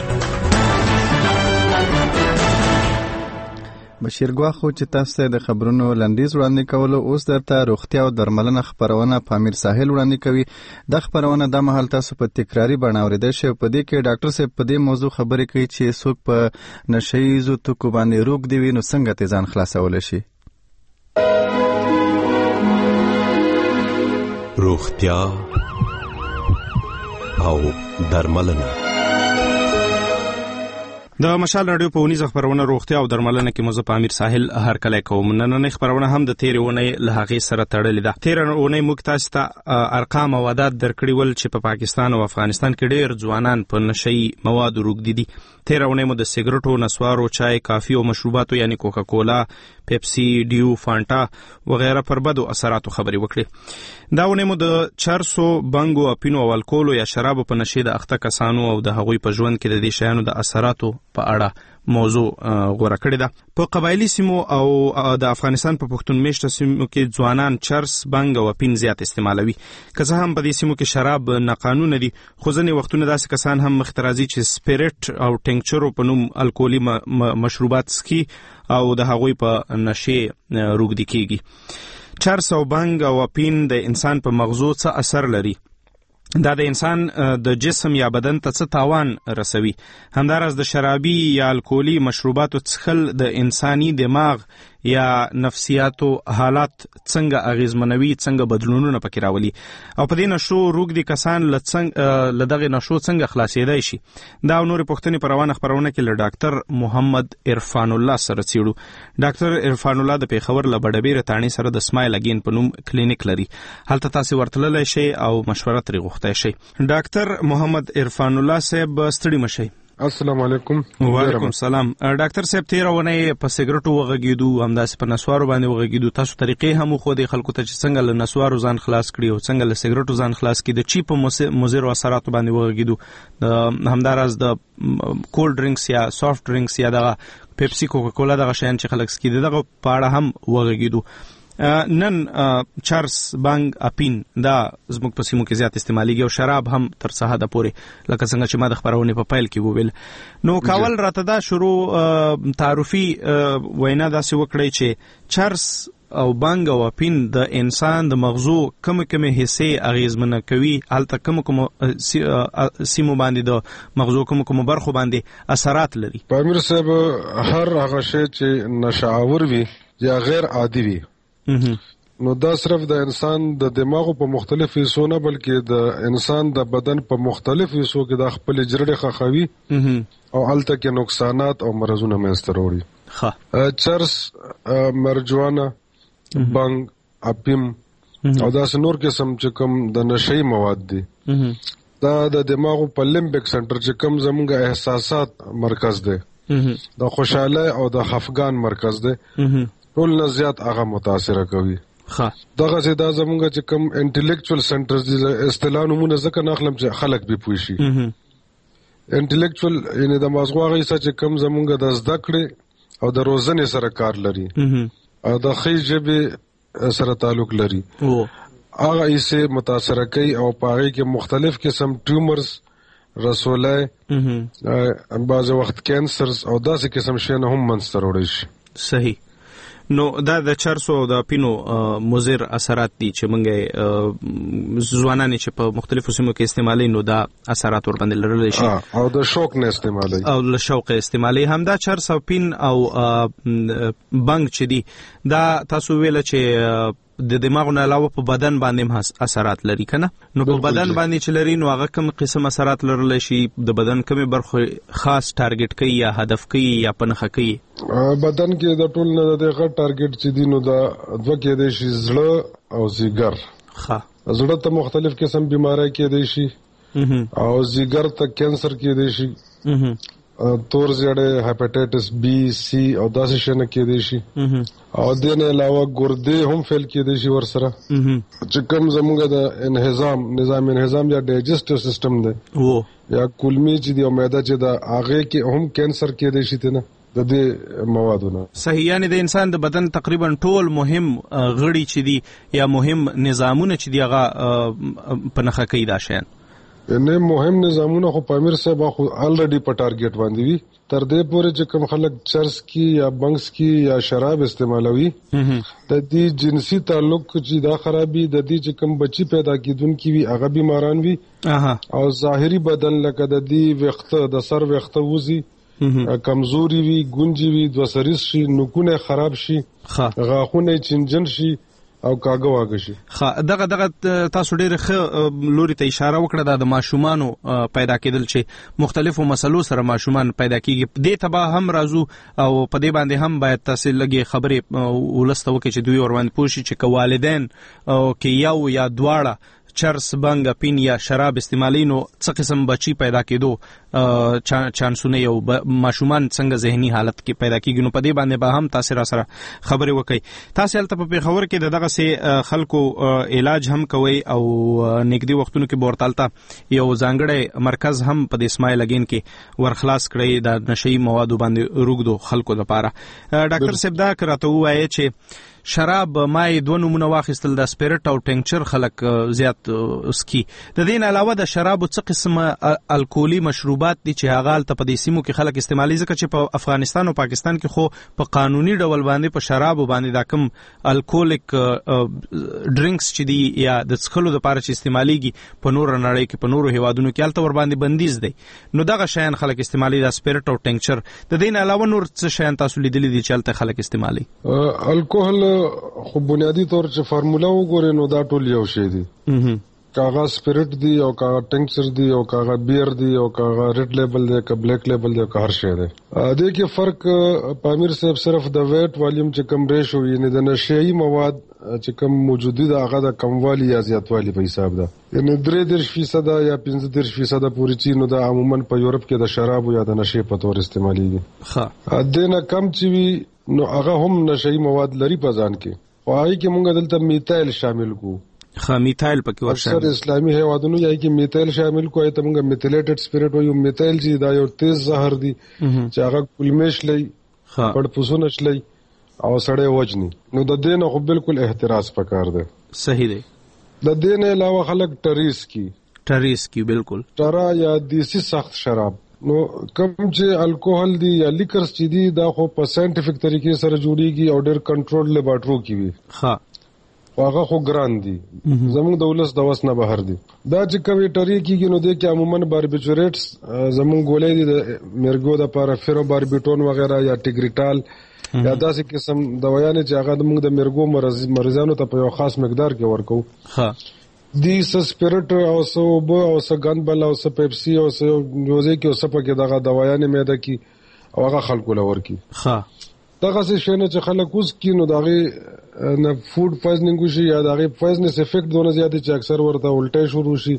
بشیر ګواخو چې تاسو د خبرونو لنډیز وړاندې کولو اوس درته روغتیا او درملنه خبرونه په امیر ساحل وړاندې کوي. د خبرونه د مهال تاسو په تکراری بڼه اوریدئ شئ. په دې کې ډاکټر صاحب په دې موضوع خبرې کوي چې څوک په نشه ییزو توکو باندې روږ دی وي نو څنګه ته ځان خلاصولی شي. روغتیا او درملنه. د مشال رادیو په ونیزه خبرونه روغتیا او درملنه کې موږ په امیر ساحل هر کله کوم. نننۍ خبرونه هم د تیرې اونۍ له هغې سره تړلې ده. تیرې اونۍ موږ تاسو ته ارقام او عدد درکړي ول چې په پاکستان او افغانستان کې ډېر ځوانان په نشهیي موادو روږدي دي. تیرې اونۍ مو د سیګریټو، نسوارو، چای، کافي او مشروباتو یعنی کوکا کولا، پیپسي، ډیو، فانټا وغیره پر بدو اثراتو خبرې وکړي. دا اونۍ مو د چرسو، بنګو، اپینو او الکولو یا شرابو په نشې د اخته کسانو او د هغوی په ژوند کې د دې شیانو د اثراتو په اړه موضوع غوره کړې ده. په قبایلی سیمو او د افغانستان په پښتون میشته سیمو کې ځوانان چرس، بنګ او اپین زیات استعمالوي. که څه هم په دې سیمو کې شراب ناقانونه دي، خو ځینې وختونه داسې کسان هم مخته راځي چې سپیرټ او ټینکچرو په نوم الکولي مشروبات څښي او د هغوی په نشې روږدي کیږي. چرس او بنګ او اپین د انسان په مغزو څه اثر لري؟ دا د انسان د جسم یا بدن ته څه تاوان رسوي؟ همداراز د شرابي یا الکولي مشروباتو څښل د انساني دماغ یا نفسیاتو حالات څنګه اغیزمنوي، څنګه بدلونونه پکې راولي؟ او په دې نشو روږدي کسان له دغې نشو څنګه خلاصېدای شي؟ دا او نورې پوښتنې په روانه خپرونه کې له ډاکټر محمد عرفان الله سره څېړو. ډاکټر عرفان الله د پېښور له بډبیره تاڼې سره د سمایل اګین په نوم کلینیک لري. هلته تاسې ورتللی شئ او مشوره ترې غوښتی شئ. ډاکټر محمد عرفان الله صاحب ستړي مشئ. السلام علیکم. وعلیکم السلام. ډاکټر صاحب تیره اونۍ په سیګریټو وغږېدو، همداسې په نسوارو باندې وغږېدو. تاسو طریقې هم وښودې خلکو ته چې څنګه له نسوارو ځان خلاص کړي او څنګه له سیګریټو ځان خلاص کړي. د چی په مضرو اثراتو باندې وغږېدو. همداراز د کولډ ډرینکس یا سافټ ډرینکس یا دغه پیپسي، کوکا کولا دغه شیان چې خلک څښي دغه په اړه هم وغږېدو. نن چرس، بنګ، اپین دا زموږ په سیمو کې زیات استعمالیږي او شراب هم تر څه حده پورې، لکه څنګه چې ما د خپرونې په پیل کې وویل. نو کاول راته دا شروع تعارفي وینا داسې وکړئ چې چرس او بنګ او اپین د انسان د مغزو کومې کومې حصې اغیزمنه کوي، هلته کومو کومو سیمو باندې د مغزو کومو کومو برخو باندې اثرات لري؟ په امیر صاحب هر هغه شی چې نشعور وي یا غیر عادي وي نو دا صرف د انسان د دماغو په مختلف حصو نه بلکې د انسان د بدن په مختلف حصو کې د خپل جرړې خخوي او هلته کې نقصانات او مرزونه منځته راوړي. چرس، مرجوانا، بنګ، اپیم او داسې نور قسم چې کوم د نشهیي مواد دي دا د دماغو په لیمبیک سنټر چې کوم زموږ احساسات مرکز دی، د خوشحاله او د خفګان مرکز دی، ټول نه زیات هغه متاثره کوي. دغه چې دا زموږ چې کوم انټلیکچوال سنټرز دي، اصطلاح نومونه ځکه نه اخلم چې خلک به پوه شي. انټلیکچوال یعنی د مغزو هغه حصه چې کوم زموږ د زده کړې او د روزنې سره کار لري او د ښې ژبې سره تعلق لري، هغه حصې متاثره کوي او په هغې کې مختلف قسم ټیومرز رسولای بعض وخت کینسرز او داسې قسم شي نه هم منځته راوړی شي. صحیح. نو دا د چرسو او د پینو مضر اثرات دي چې موږ ځوانان چې په مختلفو سیمو کې استعمالي نو دا اثرات ور باندې لرلی شي او د شوق نه استعمالي او له شوق استعمالي. هم دا چرس او پین او بنګ چې دي دا تاسو ویل چې د دماغ نه علاوه په بدن باندې هم اثرات لري کنه. نو په بدن باندې چې لري نو هغه کوم قسم اثرات لرلی شي؟ د بدن کومه برخه خاص ټارګټ کوي یا هدف کوي یا پنخه کوي؟ بدن کې د ټول نه د غټ ټارګټ چې دي نو دا دوه کې دی شي زړه او زیګر. ښه. زړه ته مختلف قسم بیماری کې دی شي او زیګر ته کینسر کې دی شي. تور زیړې هپاتایټس بی سی او داسې شنه کې دی شي او د نه علاوه ګردې هم فیل کې دی شي ورسره چې کوم زموږ د انهضام نظام انهضام یا ډایجسټیو سیستم دی وو یا کولمی چې دی او معده چې دا هغه کې هم کینسر کې دی شي ته نه د دې موادونه. صحیح. یعنی د انسان د بدن تقریبا ټول مهم غړي چې دی یا مهم نظامونه چې دی هغه پنخه کوي دا شین. نه مهم نظامونه خو پامیر صاحب خو الریډي په ټارګټ باندې وي تر دې پورې چې کوم خلک چرس کی یا بنګس کی یا شراب استعمالوي د دې جنسي تعلق چې دا خرابي د دې چې کوم بچي پیدا کیدونکي وي هغه بیماران وي او ظاهري بدن لکه د دې وخت د سر وخت وزي کمزوري وي ګونجي وي دوسریس شي نوکونه خراب شي غاخونه چنجن شي او کاغه واګه شي. خا دغه دغه تاسو ډېر ښه لوري ته اشاره وکړه د ماشومانو پیدا کېدل چې مختلفو مسلو سره ماشومان پیدا کیږي. دې تبا هم راځو او په دې باندې هم باید تاسو لګي خبرې ولسته وکړي چې دوی ور باندې پوښي چې کوالدین او کې یو یا دواړه چرس بنګ پین یا شراب استعمالي نو څه قسم بچي پیدا کېدو چانسونه یو ماشومان څنګه ذهني حالت کې پیدا کیږي نو په دې باندې به هم تاسو را سره خبرې وکړي. تاسو هلته په پیښور کې دغه سه خلکو علاج هم کوي او نګدي وختونو کې بورتالتا یو ځانګړی مرکز هم په د اسماعیل اگین کې ورخلاص کړی د نشئی موادو باندې روغدو خلکو لپاره. ډاکټر صاحب دا کراته وایي چې شراب مای دوه نمونه واخیستل د سپیرټ او ټینکچر خلک زیات اسکی. د دې نه علاوه د شراب څخه قسمه الکولي مشروبات دي چې هغه ته په دې سیمو کې خلک استعمالي ځکه چې په افغانستان او پاکستان کې خو په قانوني ډول باندې په شراب باندې دا کوم الکولیک ډرینکس چې دي یا د څښلو لپاره چې استعماليږي په نور نړۍ کې په نورو هیوادونو کې الته ور باندې بندیز دي. نو دغه شیان خلک استعمالي د سپیرټ او ټینکچر. د دې نه علاوه نور څه شیان تاسو لیدلي دي چې الته خلک استعمالي؟ الکوهل خو بنیادی طور چې فارمولا وګورئ نو دا ټول یو شی دی. کاغه سپیرټ دی او کاغه ټینکچر دی او کاغه بیر دی او کاغه ریډ لیبل دی که بلیک لیبل دی که هر شی دی. دې کې فرق پامیر صاحب صرف د ویټ والیم چې کم ریشو یعنی د نشئی مواد چې کم موجودی دا هغه د کموالی یا زیاتوالی په حساب ده. یعنی درې دېرش فیصد یا پنځه دېرش فیصد پورې چې نو دا عموما په یورپ کې د شراب یا د نشې په تور استعماليږي. ښه. دنه کم چې وی نو هغه هم نشئی مواد لري په ځان کې. وایي کې مونږ دلته میتایل شامل کو. خا میتایل پکې ورشامل. اکثر اسلامي هیوادونو یای کې میتایل شامل کوي ته مونږ میتایلیټډ سپیرټ وایو. میتایل چې دا یو تیز زهر دی چې هغه کلمش لای پړ پوسونه شلای او سړی وجني. نو د دې نه خو بالکل احتراز پکار دی. صحیح دی. د دې نه علاوه خلک ټریس کی ټریس کی بالکل ټرا یا دیسی سخت شراب. نو کوم چې الکوهل دی یا لیکرز چې دی دا خو په ساينټیفیک طریقې سره جوړیږي او ډېر کنټرول لیبارټرو کې وي. ها هغه خو ګران دي زموږ د ولس د وسنه بهر دي. دا چې کوي ټری کېږي نو د کې عموما باربیچوریټس زموږ ګولې دي د مرګو د لپاره فیرو باربیټون وغیرہ یا ټیګریټال یا داسې قسم دوايان چې هغه د موږ د مرګو مرز مریضانو ته په یو خاص مقدار کې ورکو. ها دی سپیرټ او سو بو او سو ګنبل او سو پیپسي او سو جوزه کې او سپه کې دغه دوايانې مېده کې او هغه خلکو لور کې. ها دغه څه شنه چې خلک اوس کینو دغه نه فود پویزنینګ شي یا دغه پویزنس افیکټ دونه زیات چې اکثر ورته الټه شروع شي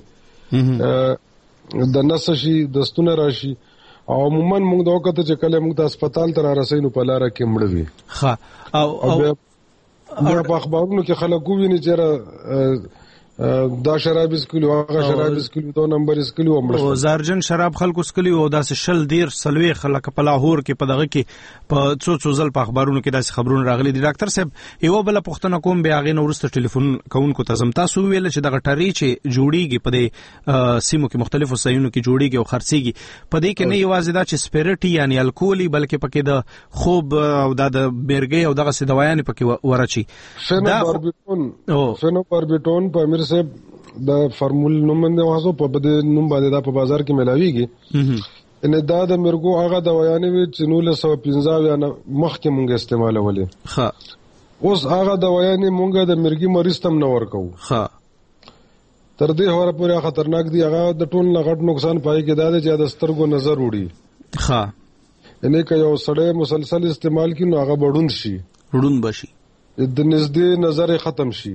د نس شي دستونه راشي او عموما موږ دا وخت چې کله موږ د هسپتال ته راسي نو په لار کې مړ وي. ها او او په اخبارونو کې خلک ویني چې دا شراب اسکلو هغه شراب اسکلو دو نمبر اسکلو او زارجن شراب خلکو اسکلو او داس شل دیر سلوي خلک په لاهور کې په دغه کې په څو څو ځل په اخبارونو کې داسې خبرونه راغلي دي. ډاکټر صاحب یو بل پوښتنه کوم بیا غي نو ورسته ټلیفون کوونکو ته زم تاسو ویل چې دغه ټری چې جوړیږي په دې سیمو کې مختلفو ځایونو کې جوړیږي او خرڅيږي په دې کې نه یوازې دا چې سپیرټ یعنی الکولي بلکې پکې د خوب او د بیرګي او دغه څه دوايان پکې ورچی فینوباربیټون فینوباربیټون په امیر صاحب دا فارمول نوم باندې واسو په بده نوم باندې دا په بازار کې ملاويږي ان دا د مرګو هغه دوايانې وي چې نو له سو پنځه یا مخکې مونږ استعمالولې. ښه اوس هغه دوايانې مونږ د مرګي مریض تم نه ورکو. ښه تر دې هوره پورې خطرناک دي. هغه د ټول نه غټ نقصان پای کې دا چې د سترګو نظر وړي. ښه انې که یو سړی مسلسل استعمال کړي نو هغه بډون شي بډون بشي د نږدې نظر ختم شي.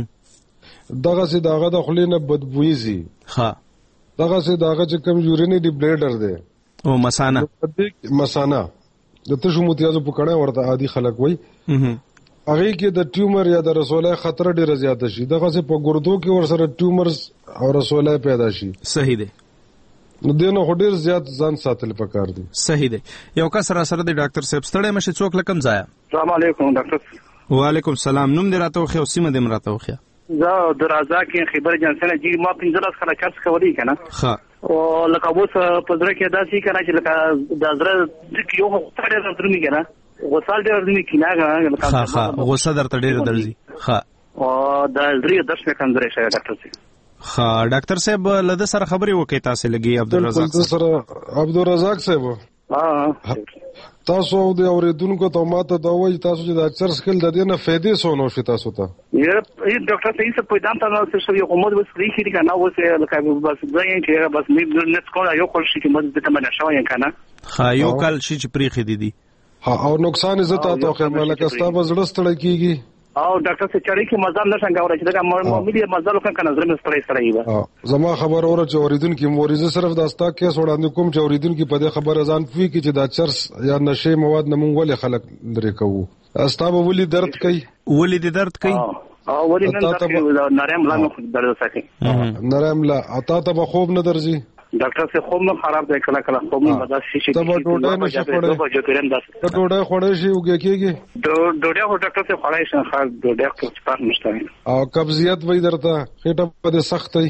دغه سي داغه د خلینه بدبوئی زی. ها دغه سي داغه چې کم یورینی دی بلیډر دی او مسانه مسانه د تشو متیازو په کړه ورته عادي خلک وای هغه کې د ټیومر یا د رسوله خطر ډیر زیات شي. دغه سي په ګردو کې ور سره ټیومرز او رسوله پیدا شي. صحیح دی. نو دینو هډیر زیات ځان ساتل پکار دي. صحیح دی. یو کس را سره د ډاکټر صاحب ستړی مشه څوک لکم ځای. السلام علیکم ډاکټر. وعلیکم السلام. نوم دې راته خو سیمه دې راته خو زه د رازا کې خبر جنسنه جی ما پنځه خلک کارت کوي کنه. ښه او لکه اوس په دره کې داسې کنه چې لکه د زړه د یو خطر درته نه کنه غوسال ډېر درته کیناګه. ښه ښه غوسه درته ډېر درځي. ښه او د زړه درس نه کندرې شي ډاکټر صاحب. ښه ډاکټر صاحب لده سره خبري وکي تاسو لګي عبدالرزاق سره عبدالرزاق صاحب. ها تاسو د اوریدونکو ته ماته دا وایي تاسو چې د چرس خل د دې نه فائدې سونو شي تاسو ته. یې ډاکټر صاحب څه په دام ته نو څه یو کومه وس لري چې کنه اوس لکه بس ځای چې بس مې نت کوله یو کول شي چې مې د تمنه شوی کنه. ها یو کال شي چې پریخي دي دي. ها او نقصان زه تاسو خو ملک استاب زړه ستړی کیږي. او ډاکټر صاحب چاري کې مزل نه څنګه ورته دا مې مزل وکړ زړه مې ستړی ستړی و. زما خبر اوره چې اوریدونکو مریض صرف د استا کې وړاندې کوم چې اوریدونکو په دې خبره ځان پوي کې چې دا چرس یا نشه مواد نه مونږ ولې خلک درې کوو. استا به ولې درد کوي ولې دې درد کوي او ولې نن دا نرم لا نه درد ساتي. نرم لا اتا ته به خوب نه درځي. ډاکټر صاحب خوب نه خراب دی کله کله خوب نه بدل شي شي. ته ډوډۍ نه شي خوړې. ته ډوډۍ خوړې شي وګه کېږي. ډوډۍ هو ډاکټر صاحب خوړې شي خاص ډوډۍ خو سپار نشته. او قبضیت وای درته خېټه په سختي.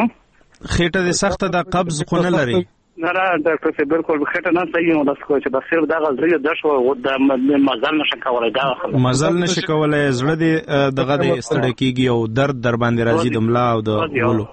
خېټه دې سخته د قبض خو نه لري. نه نه ډاکټر صاحب بالکل خېټه نه صحیح نو تاسو چې بس صرف دا غزري د شو او د مزل نشه کولای دا مزل نشه کولای زړه دې دغه دې ستړی کیږي او درد در باندې راځي د ملا او د ولو.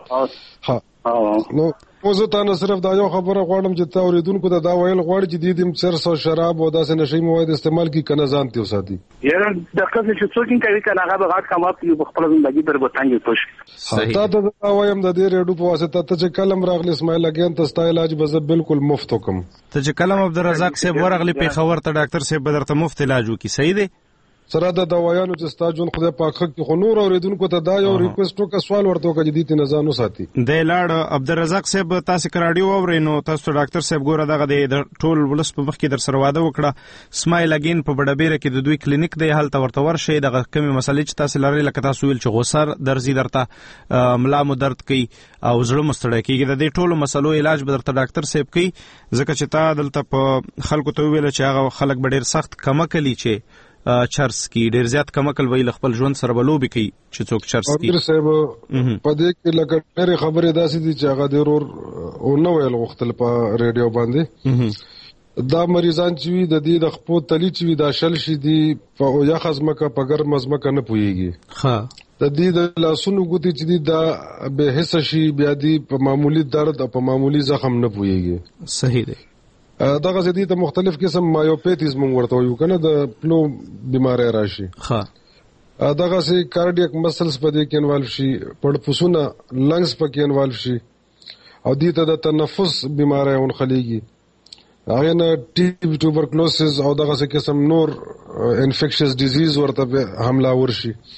ها نو اوس ته نه صرف دا یو خبره غواړم چې تا اوریدونکو ته دا ویل غواړي چې د دې چرس او شراب او داسې نشي مواد استعمال کی کنه ځان ته وساتي. یاره ډاکټر چې څوک کوي کنه هغه به غاټ کمات په خپل ژوندۍ پر بوتانګي پوش. صحیح. تا ته دا وایم د دې ریډیو په واسطه ته چې کلم راغلی اسماعیل اگین ته ستا علاج به بالکل مفت وکم. ته چې کلم عبدالرزاق صاحب ورغلی په خبر ته ډاکټر صاحب بدرته مفت علاج وکي. صحیح دی. سره د دوايانو چې ستا جون خدای پاک کې خو نور اوریدونکو ته دا یو ریکوست وکړ سوال ورته وکړي دي ته نزانو ساتي. د لاړ عبدالرزاق صاحب تاسو کراډیو اورینو تاسو ډاکټر صاحب ګوره دغه د ټول ولس په مخ کې در سره واده وکړه. اسماعیل اگین په بډبیره کې د دوی کلینیک دی هلته ورته ورشي دغه کمی مسلې چې تاسو لري لکه تاسو ویل چې غوسر درځي درته ملا مو درد کوي او زړه مستړی کیږي د دې ټولو مسلو علاج به درته ډاکټر صاحب کوي ځکه چې تا دلته په خلکو ته ویل چې هغه خلک به ډیر سخت کمکلی چې چرس کی ډیر زیات کمکل ویل خپل ژوند سره بلوبي کوي چې څوک چرس کی. ډیر صاحب په دې کې لکه ډېر خبرې داسې دي چې هغه ډېر او نو ویل وختل په ریډیو باندې دا مریضان چې وي د دې د خپو تلی چې وي دا شل شي دي په یا خزمکه په ګرم مزمکه نه پويږي. ها د دې د لاسونو ګوتې چې دي دا به حس شي بیا دي په معمولی درد او په معمولی زخم نه پويږي. صحیح دی. دغه زدي ته مختلف قسم مایوپیتیز مونږ ورته وایو کنه د پلو بیماری راشي. ها دغه سي کارډیاک مسلز په دې کې انوالو شي پړپوسونه لنګز په کې انوالو شي او دې ته د تنفس بیماری اون خليږي. هغه نه ټي توبرکلوسز او دغه سي قسم نور انفیکشس ډیزیز ورته حمله ورشي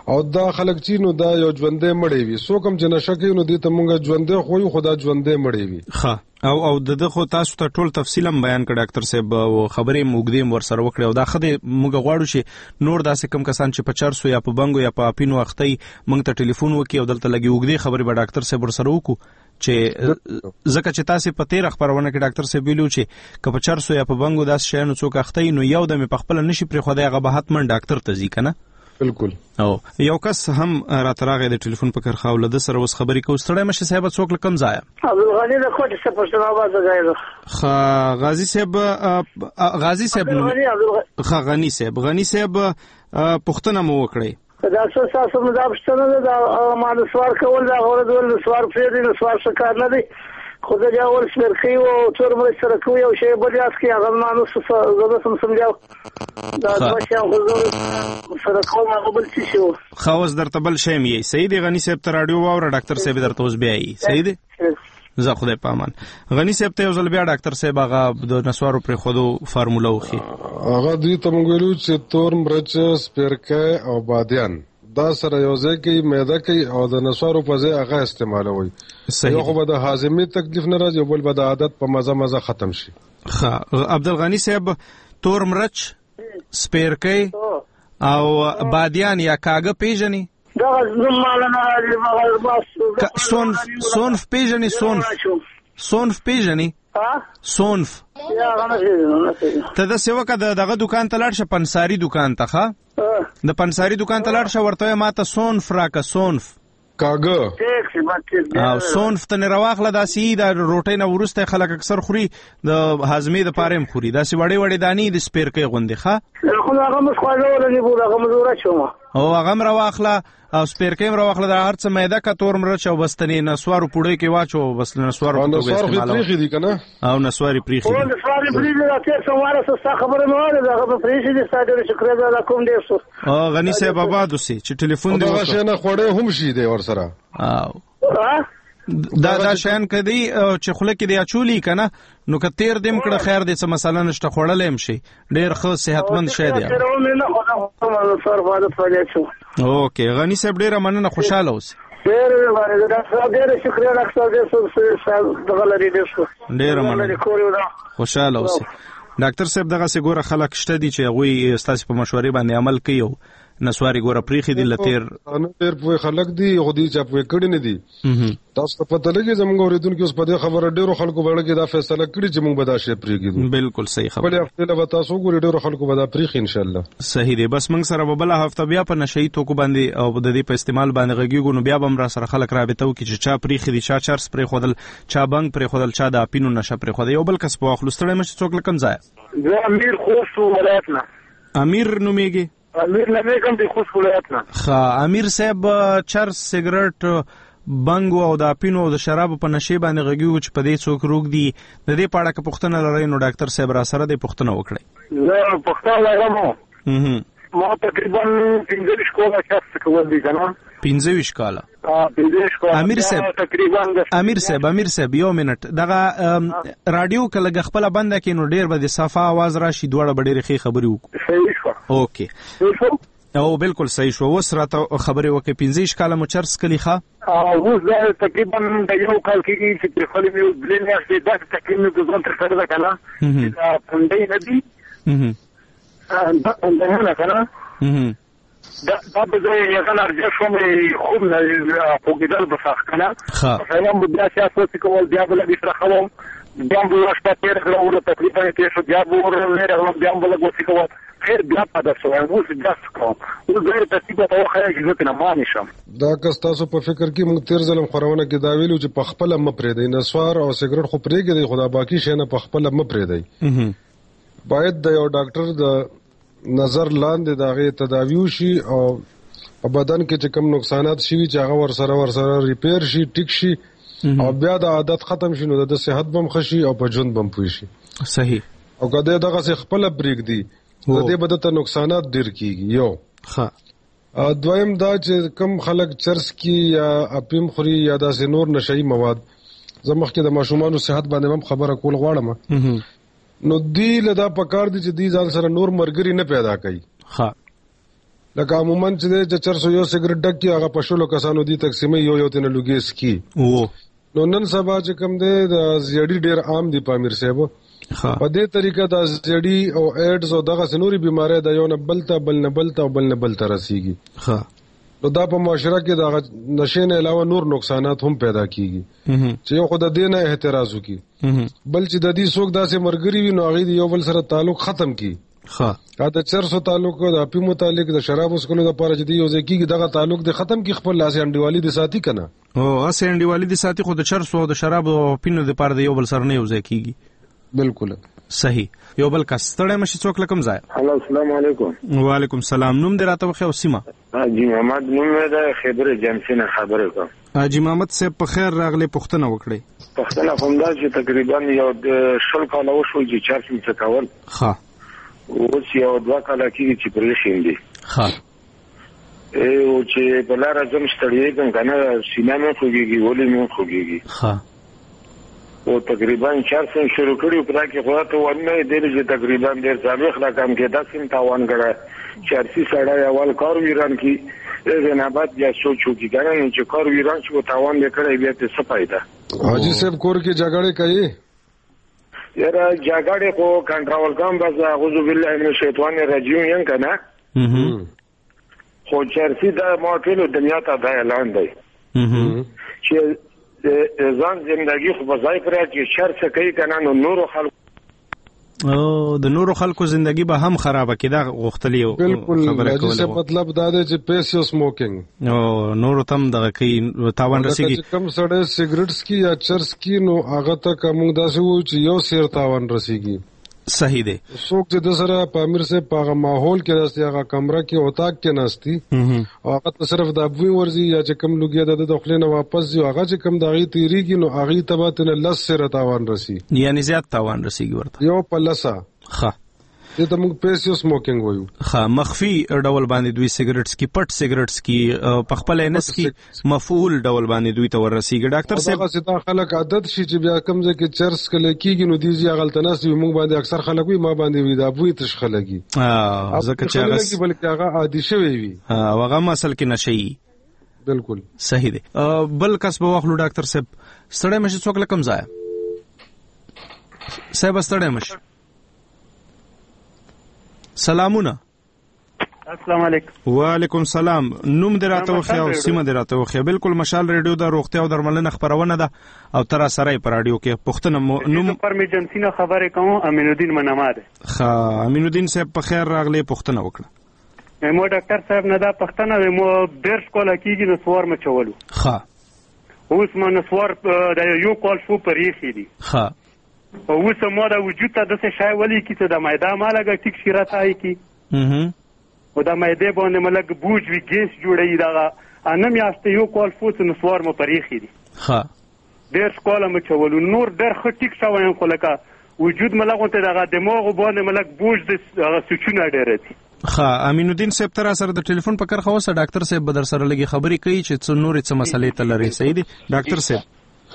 او دا خلک چې نو دا یو ژوندې مړی وي، څوک هم چې نشه کوي نو دې ته مونږ ژوندې خو یو خو دا ژوندې مړی وي. ښه او او دغه خو تاسو ته ټول تفصیل هم بیان کړ ډاکټر صاحب او خبرې موږ دې ورسره وکړې او دا خدای موږ غواړو چې نور داسې کم کسان چې په چرسو یا په بنګو یا په اپینو اختی موږ ته ټلیفون وکړي او دلته لګي وګړي خبرې به ډاکټر صاحب ورسره وکړو چې ځکه چې تاسو په تیر خبرونه کې ډاکټر صاحب ویلو چې که په چرسو یا په بنګو داس شیانو څوک اختی نو یو د په خپل نشي پر خدای هغه به حتمن ډاکټر ته ځي کنه. بالکل. او یو کس هم راتراغه د ټلیفون په کر خاوله د سره وس خبرې کو ستړی مشه صاحب څوک لکم ځای عبدالغنی د کوټ څخه پښتون आवाज غایره خ غازی صاحب غازی صاحب خ غنی صاحب غنی صاحب پښتنه مو وکړي دا څه تاسو مو دا پښتنه دا ما د سوار کول دا غوړ د سوار پرې دي سوار څه کار نه دی خو دا جوړ سپرخي او تور مې سره کوي او شی بل یاس کې هغه مانو څه زړه سم سمجاو دا د شاو حضور سره کوم هغه بل څه شو خواص درته بل شی مې سید غنی صاحب ته رادیو واور ډاکټر صاحب درته اوس بیا ای سید زه خدای پامان غنی صاحب ته ځل بیا ډاکټر صاحب هغه د نسوارو پر خودو فارموله وخی هغه دوی ته مونږ ویلو چې تور مرچ سپرکه او بادیان دا سره یو ځای کې معده کې او د نسوارو په ځای هغه استعمالوي یو خو به د هاضمې تکلیف نه راځي بل به د عادت په مزه مزه ختم شي. ښه عبدالغنی صاحب تور مرچ سپرکه او بادیان یا کاغه پیژني دا زماله نه راځي بس سونف سونف پیژني سونف سونف پیژني ها سونف یا غنه ته د سیوکه دغه دکان ته لاړ شه پنساری دکان ته ښه د پنساری دکان ته لاړ شه ورته ماته سونف راکا سونف کاغه او سونف ته نه راواخله داسې د روټۍ نه ورسته خلک اکثر خوري د هاضمې د پاره هم خوري داسې وړې وړې دانی د سپیرکې غوندې ښه خو هغه مخ خواله ولې بو هغه مزوره شوم او هغه راواخله او سپیرکې راواخله د هر څه مېده کا تور مرچ او بستنی نسوارو پوړې کې واچو بس نسوارو په توګه استعمالو پریخي دي کنه او نسواري پریخي او نسواري پریخي دا چې څومره څه خبره نه ده هغه په پریخي دي ستاسو شکر ده کوم دې سو او غنی صاحب آباد اوسې چې ټلیفون دی دا شنه خوړې هم شي دی ور سره او دا دا شان کدی چې خله کې دی اچولی کنه نو که تیر دیم کړه خیر دې څه مسله نشته خوړلې هم شي ډیر ښه صحتمند شی دی. اوکې غنی صاحب ډیره مننه خوشاله اوسئ. ډیر ډیر شکر ډاکټر دې دغه لري دې ډیر مننه خوشاله اوسئ. ډاکټر صاحب دغه څه ګوره خلک شته دي چې هغه ستاسو په مشورې باندې عمل کوي او نسواري ګوره پریخي دي لتیر نه ډیر په خلک دي خو دي چې په کړي نه دي تاسو په پته لګي زموږ اوریدونکو اوس په دې خبره ډیرو خلکو باندې دا فیصله کړی چې موږ به دا شی پریږدو. بالکل صحیح خبره بل هفته به تاسو ګوري ډیرو خلکو به دا پریخي ان شاء الله صحیح دی. بس موږ سره به بل هفته بیا په نشئی توکو باندې او د دې په استعمال باندې غږیږو نو بیا به هم را سره خلک رابطه وکړي چې چا پریخي دي چا چرس پرې خودل چا بنګ پرې خودل چا د اپینو نشه پرې خودل یو بل کس په خلستړی مشه څوک لکم ځای زه امیر خوست ولایت نه امیر نومیږي امیر نه کوم دی خوست ولایت نه ښه امیر صاحب چرس سیګریټ بنګ او د اپینو او د شرابو په نشي باندې غږیږي چې په دې څوک روغ دي د دې په اړه که پوښتنه لرئ نو ډاکټر صاحب را سره دې پوښتنه وکړئ. زه پوښتنه لرم ما تقریبا پنځه ویشت کاله چرس کول دي کنه پنځه ویشت کاله امیر صاحب امیر صاحب امیر صاحب یو منټ دغه رادیو کله خپل بنده کې نو ډیر به د صفه आवाज راشي دوړه ډېرې ښې خبرې وکړو. صحیح شو. اوکې او بالکل صحیح شو. اوس راته خبرې وکړې پنځه ویشت کاله مو چرس کلی ښه اوس دا تقریبا د یو کال کېږي چې پرې خپلې مې درې میاشتې داسې تکلیف مې په ځان ترسره ده که نه چې دا پونډۍ نه دي دا پونډۍ نه که نه دا به زه یې غن ارجه شوم خوب نه خوږېدل به سخت که نه مثلا به بیا سیاست کول بیا به لږ سره ښه وم بیا به یوه شپه تېره کړه وروسته تکلیفه مې تېر شو بیا به ور لرې غلم بیا به لږ وڅې کول خیر بیا پاده شوم اوس بیا څه کوم اوس ډېر ترتیب ته وښیه چې زه ترې مانې شم. دا کس تاسو په فکر کې موږ تېر ځل خپرونه کې دا ویلو چې په خپله مه پرېږدئ نسوار او سګرټ خو پرېږدئ خو دا باقي شیانه په خپله مه پرېږدئ. باید د یو ډاکټر د نظر لاندې د هغې تداوي وشي او په بدن کې چې کوم نقصانات شوي چې هغه ورسره ورسره ریپیر شي ټیک شي او بیا د عادت ختم شي نو د صحت به هم ښه شي او په ژوند به هم پوه شي. صحیح. او که دی دغسې خپله پرېږدي د دې به دته نقصانات ډېر کېږي. یو ښه دویم دا چې کوم خلک چرس کي یا اپیم خوري یا داسې نور نشهیي مواد زه مخکې د ماشومانو صحت باندې هم خبره کول غواړم نو دوی له دا پکار دي چې دوی ځان سره نور ملګري نه پیدا کوي. ښه لکه عموما چې د چرسو یو سیګریټ ډک کی هغه پښلو کسانو دي تقسیمي یو یو تنه لوګیس کی او نو نن سبا چې کوم دی د زیړی ډیر عام دي په امیر صاحب په دې طریقه د زیړی او ایډز او دغه سنوري بيمارۍ د یو نه بلته بل نه بلته او بل نه بلته رسیږي ها نو دا په معاشره کې د نشې نه علاوه نور نقصانات هم پیدا کیږي چې یو خدای دې نه احتراز وکي بل چې د دې څوک داسې مرګري وي نو هغه یو بل سره تعلق ختم کی ها دا چرسو تعلق د اپی متعلق د شراب اسکولو د پاره چې دی یو ځکه دغه تعلق د ختم کی خپل لاس انډیوالي د ساتي کنه او اسه انډیوالي د ساتي خو د چرسو او د شراب او پینو د پاره د یو بل سره نه یو ځکه بالکل صحیح یو بل کس ستړی مشي څوک لکم ځای هلو السلام علیکم وعلیکم السلام نوم دې راته وخی او سیمه حاجی محمد نوم د خبر جمشین خبره کوم حاجی محمد صاحب په خیر راغلی پښتنه وکړي پښتنه هم دا چې تقریبا یو شل کاله وشو چې چارج څه کول ها اوس یو دوه کاله کې چې پرې شیندي ها ای او چې بلار اعظم ستړي کوم کنه سینه مې خوږيږي ولې مې خوږيږي ها او تقریبا چار سن شروع کړي په کې خو ته ونه دې چې تقریبا ډېر ځامخ لا کم کې داسې تاوان کړه چارسي سړی اول کار ویران کی نه بعد یا سوچو کی کنه چې کار ویران چې تاوان وکړي بیا ته څه پیدا حاجی صاحب کور کې جګړه کوي یاره جګړه کو کنټرول کوم بس اعوذ بالله من الشیطان الرجیم یم کنه خو چارسي دا موټلو دنیا ته دا اعلان دی چې ځان زندگی خو بځای پر چې شر څه کوي کنه نو نور خلک او د نور خلکو زندگی به هم خراب کړي دا غوښتلی خبره کوله بالکل مطلب دا دی چې پیسو سموکینګ او نور تم دغه کوي تاوان رسیږي کم سړی سیګریټس کی یا چرس کی نو هغه ته کوم داسې و چې یو سیر تاوان رسیږي صحیح دی څوک چې د سره پامیر سے پاغه ماحول کې راستي هغه کمره کې اوتاق کې ناشتي او هغه صرف د ابوي ورزي یا چې کم لګي د دخلینه واپس دی هغه چې کم دغه تیریږي نو هغه تباتنه لس سره تاوان رسی یعنی زیات تاوان رسیږي ورته یو پلسا ښه دې ته موږ پیسو سموکینګ وایو ښه مخفي ډول باندې دوی سیګریټس کی پټ سیګریټس کی په خپل انس کی مفعول ډول باندې دوی ته ورسیږي ډاکټر صاحب هغه ستا خلک عادت شي چې بیا کم ځکه چې چرس کله کیږي نو دیږي غلطناس وي موږ باندې اکثر خلک وي ما باندې وي دا بوې تش خلګي اه ځکه چې هغه بلکې هغه عادي شوی وي اه هغه مسل کې نشي بالکل صحیح دی بل کس به واخلو ډاکټر صاحب ستړی مشي څوک لکم ځای صاحب ستړی مشي سلامونه السلام علیکم وعلیکم السلام نوم دې راته وخی او سیمه دې راته وخی بالکل مشال ریډیو د روغتیا او درملنه خبرونه ده او تر سره په رادیو کې پښتنه نوم پر ایمرجنسي خبرې کوم امین الدین منامه ده ښه امین الدین صاحب په خیر راغلی پښتنه وکړه مو ډاکټر صاحب نه دا پښتنه مو ډیر سکول کېږي نو سوار مچولو ښه اوس مو نسوار د یو کال شو پرې خې دي ښه او اوس مو دا وجود ته د څه شای ولي کی ته د مایدا مالګه ټیک شي راځي کی او د مایدا باندې ملګ بوج وی ګیس جوړي دا ان میاشته یو کال فوت نو سوار مو پرېخي دي ها ډېر سکول مو چولو نور ډېر خ ټیک شوی خو لکه وجود ملګ ته دغه دماغ باندې ملګ بوج د سچونه ډېر دي ها امین الدین صاحب تر سره د ټلیفون په کار خوسه ډاکټر صاحب بدر سره لګي خبري کوي چې څو نور څه مسلې ته لري صحیح دي ډاکټر صاحب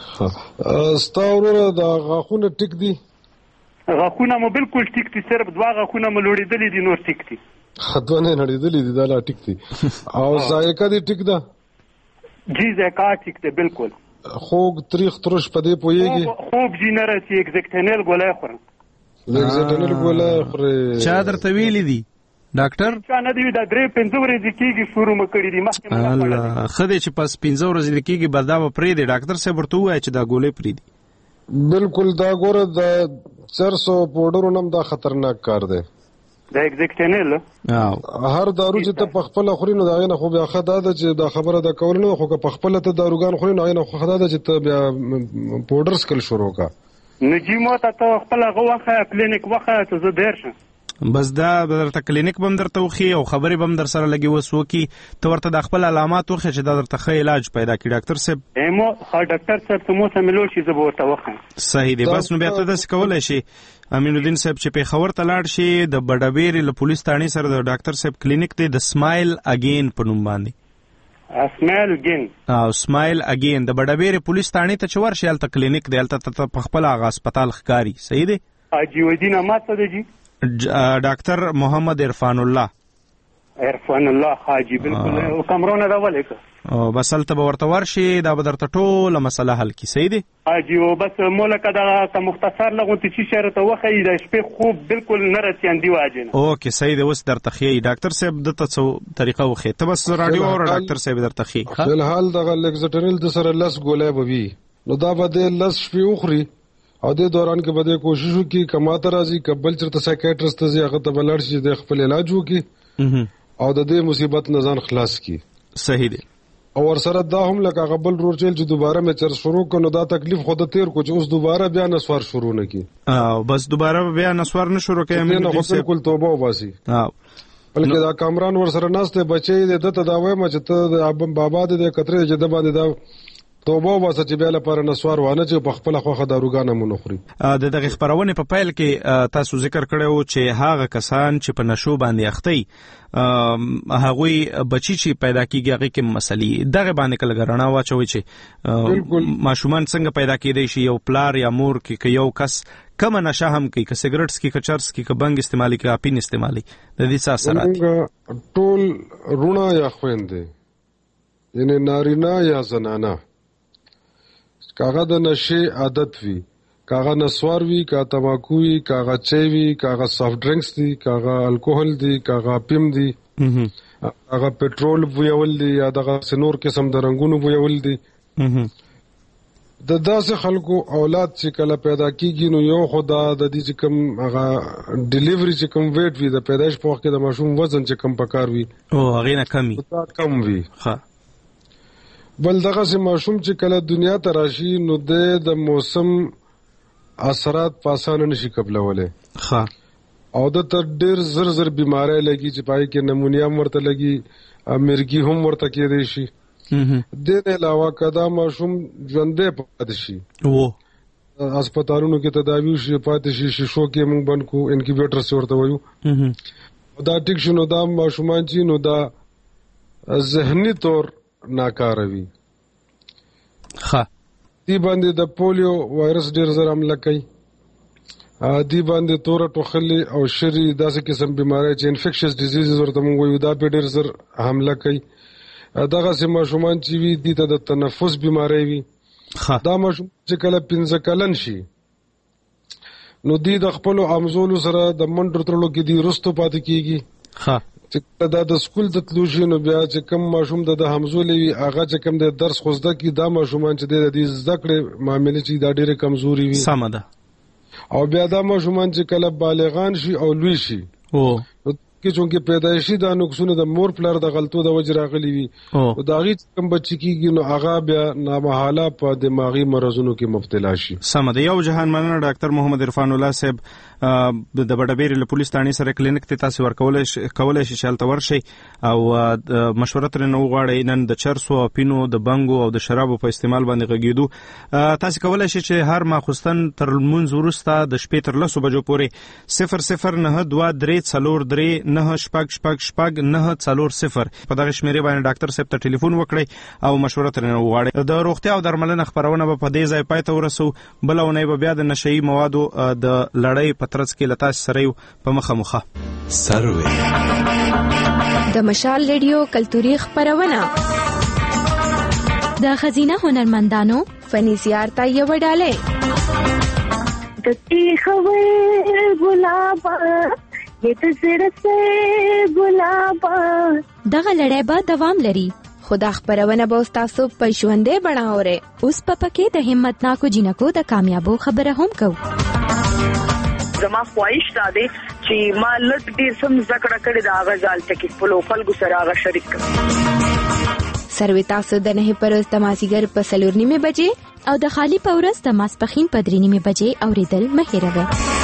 ستاوره د غاخونه ټیک دي غاخونه مو بالکل ټیک دي صرف دوا غاخونه مو لوړېدلې دي نور ټیک دي خدونه لوړېدلې دي دا لا ټیک دي او ذایقه دي ټیک ده جی ذایقه ټیک ده بالکل خوګ تاریخ ترش پدې پويږي خوب جنراتي ایگزیکټنل ګولای خور ایگزیکټنل ګولای خور چا درته ویلې دي ډاکټر چا نه دی دا درې پنځه ورځې کېږي شروع مکړې دي مخکې الله خدای چې پس پنځه ورځې کېږي بردا به پرې دی ډاکټر صاحب ورته وایي چې دا ګولې پرې دي بالکل دا ګوره د چرسو پاوډرو نم دا خطرناک کار دی دا ایگزیکټنل هر دارو چې ته په خپل خوري نو دا نه خو بیا خدای دا چې دا خبره دا کول نه خو په خپل ته داروګان خوري نو نه خو خدای دا چې ته بیا پاوډر سکل شروع کا نجی مو ته خپل غوخه کلینیک وخه ته زه دیر شم بس دا درته کلینیک بم درته وخی او خبرې بم در سره لګي وسو کی ته ورته د خپل علامات وخی چې دا درته ښه علاج پیدا کړي ډاکټر صاحب ایمو ها ډاکټر صاحب ته مو سملو شي زه ورته وخم صحیح دی بس نو بیا ته داس کولای شي امین الدین صاحب چې په خبر ته لاړ شي د بډابیر له پولیس ثاني سره د ډاکټر صاحب کلینیک دی د سمایل اگین په نوم باندې سمایل اگین او سمایل اگین د بډابیر پولیس ثاني ته چور شیل ته کلینیک دی الته په خپل هغه هسپتال ښکاری صحیح دی اجي ودینه ماته دی ډاکټر محمد عرفان الله عرفان الله حاجی بالکل کمرونه راولې که او بس هلته به ورته ورشي دا به درته ټوله مسله حل کړي. صحیح دی حاجي او بس مولکه دغه مختصر لغونتې چې شی راته وښیي د شپې خوب بالکل نه رسېندي واجې نه. اوکې صحیح دی اوس درته ښیي ډاکټر صاحب دته څه طریقه وښیي ته بس راډیو واوره ډاکټر صاحب درته ښیي. فلحال دغه لیکزټرنل د سره لس ګولۍ به وي نو دا به د لس شپې وخوري او د دوران کې به د کوشش وکړي که ماته راځي که بل چېرته سایکیاټرسټ ته ځي هغه ته به لاړ شي د خپل علاج وکړي او د دې مصیبت نه ځان خلاص کړي. صحیح دی او ورسره دا هم لکه هغه بل رور چیل چې دوباره مې چرس شروع کړو نو دا تکلیف خو د تیر کو چې اوس دوباره بیا نسوار شروع نه کړي او بس دوباره بیا نسوار نه شروع کړي نه خو بالکل توبه وباسي. بلکې دا کامران ورسره ناسته بچي د دته دا وایم چې ته د بابا د کترې چې د باندې دا توبه واسه چې بیا لپاره نسوار وانه چې په خپل خوخه داروګانه مونخري. د دغه خبرونه په پیل کې تاسو ذکر کړو چې هغه کسان چې په نشو باندې اختی هغوی بچی چې پیدا کیږي هغه کې مسلې دغه باندې کله غرانه واچوي چې ماشومان څنګه پیدا کیدي شي یو پلار یا مور کې یو کس کوم نشه هم کوي که سیګریټس کې که چرس کې که بنګ استعمالي کې اپین استعمالي د دې څه اثرات ټول رونه یا خويندې یعنی نارینه یا زنانه کاغه د نشه عادت وی کاغه نسوار وی کا تماکو وی کاغه چای وی کاغه سافټ ډرینکس دی کاغه الکوهل دی کاغه پیم دی هغه پټرول ویول دی یا دغه سنور قسم د رنگونو ویول دی. د داسې خلکو اولاد چې کله پیدا کیږي نو یو خدا د دې چې کوم هغه ډیلیوري چې کوم ویټ وی د پیدایش په وخت کې د ماشوم وزن چې کم پکار وی او هغه نه کمی دا کم وی. ها بل دغه سه ماشوم چې کله دنیا ته راشي نو د موسم اثرات پاسانه نشي قبلوله. ها او د تر ډیر زر زر بیماری لګي چې پای کې نمونیا مرته لګي مرګي هم ورته کېدې شي. د دې علاوه کدا ماشوم ژوندې پاتې شي او هسپتالونو کې تداوی شي پاتې شي شیشو کې موږ بند کو انکیوبیټر سره ورته وایو دا ټیک شنو دا ماشومان چې نو دا ذهني طور ناکاروي. ها دی باندې د پولیو وایرس ډیر زر حمله کوي دی باندې تور ټوخلي او شری داسې قسم بیماری چې انفیکشس ډیزیزز ورته موږ وایو دا په ډیر زر حمله کوي. دغه سم ماشومان چې وي دي ته د تنفس بیماری وي دا ماشوم چې کله پنځه کلن شي نو دی د خپل امزولو سره د منډر ترلو کې دی رستو پاتې کیږي. ها چې دا د سکول د تلوشي نو بیا چې کم ماشوم د همزولې وي هغه چې کم د درس خوزده کی دا ماشومان چې د دې زده کړې معاملې چې دا ډېره کمزوري وي. سم ده. او بیا دا ماشومان چې کله بالغان شي او لوی شي او کې چونکې پیدایشي دا نقصونه د مور پلار د غلطو د وجه راغلي وي او دا غي کم بچی کیږي نو هغه بیا نامحاله په دماغي مرزونو کې مبتلا شي. سم ده. یو جهان مننه ډاکټر محمد عرفان الله صاحب د بډبیر له پولیس ثاني سره کلینیک ته تاسو ورکول کولای شي شالته ورشي او مشوره تر نو غواړي نن د چرسو پینو د بنګو او د شرابو په استعمال باندې غږیدو تاسو کولای شي چې هر ماخستن تر منځ ورسته د شپې تر لسو بجو پورې صفر صفر نه دوه درې څلور درې نه شپږ شپږ شپږ نه څلور صفر په دغه شمیرې باندې ډاکټر صاحب ته ټلیفون وکړئ او مشوره تر نو غواړي. د روغتیا او درملنه خبرونه په دې ځای پای ته ورسو بلونه به بیا د نشئی موادو د لړۍ پترڅ کې لتا سره په مخه مخه سروي د مشال ریډیو کلتوري خبرونه د خزینه هنرمندانو فني زیارت یو ډاله د تیخوي ګلاب د زړه ګلاب دغه لړۍ به دوام لري. خدا خبرونه به تاسو په ژوندې بڼاوره اوس په پکې د همت ناکو جنکو د کامیابو خبره هم کو. زما خواهش ده چې ما لږ ډیر سم زکړه کړی دا غزال ټکی په لوکل ګو سره غا شریک کړم. سروي تاسو د نه پرز د مازیګر په سلور نیمه بجې او د خالی پورز د ماسپخین په درې نیمه بجې اوریدل مهیروي.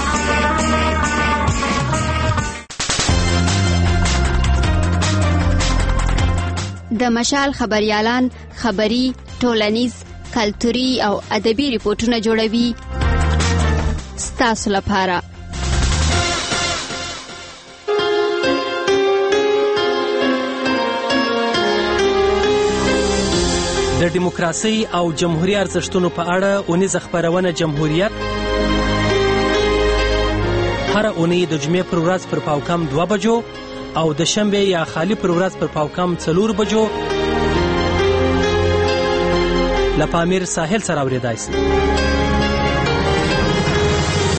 د مشال خبريالان خبري ټولنیز کلتوري او ادبي ریپورتونه جوړوي ستاسو لپاره. د دیموکراسي او جمهوریت ارزښتونو په اړه اونیزه خبرونه جمهوریت هر اونۍ د جمعې پر ورځ پر پاو کم دوه بجو او د شنبه یا خالی پر ورځ پر پاوکم څلور بجو لپامیر ساحل سره اوریدای شي.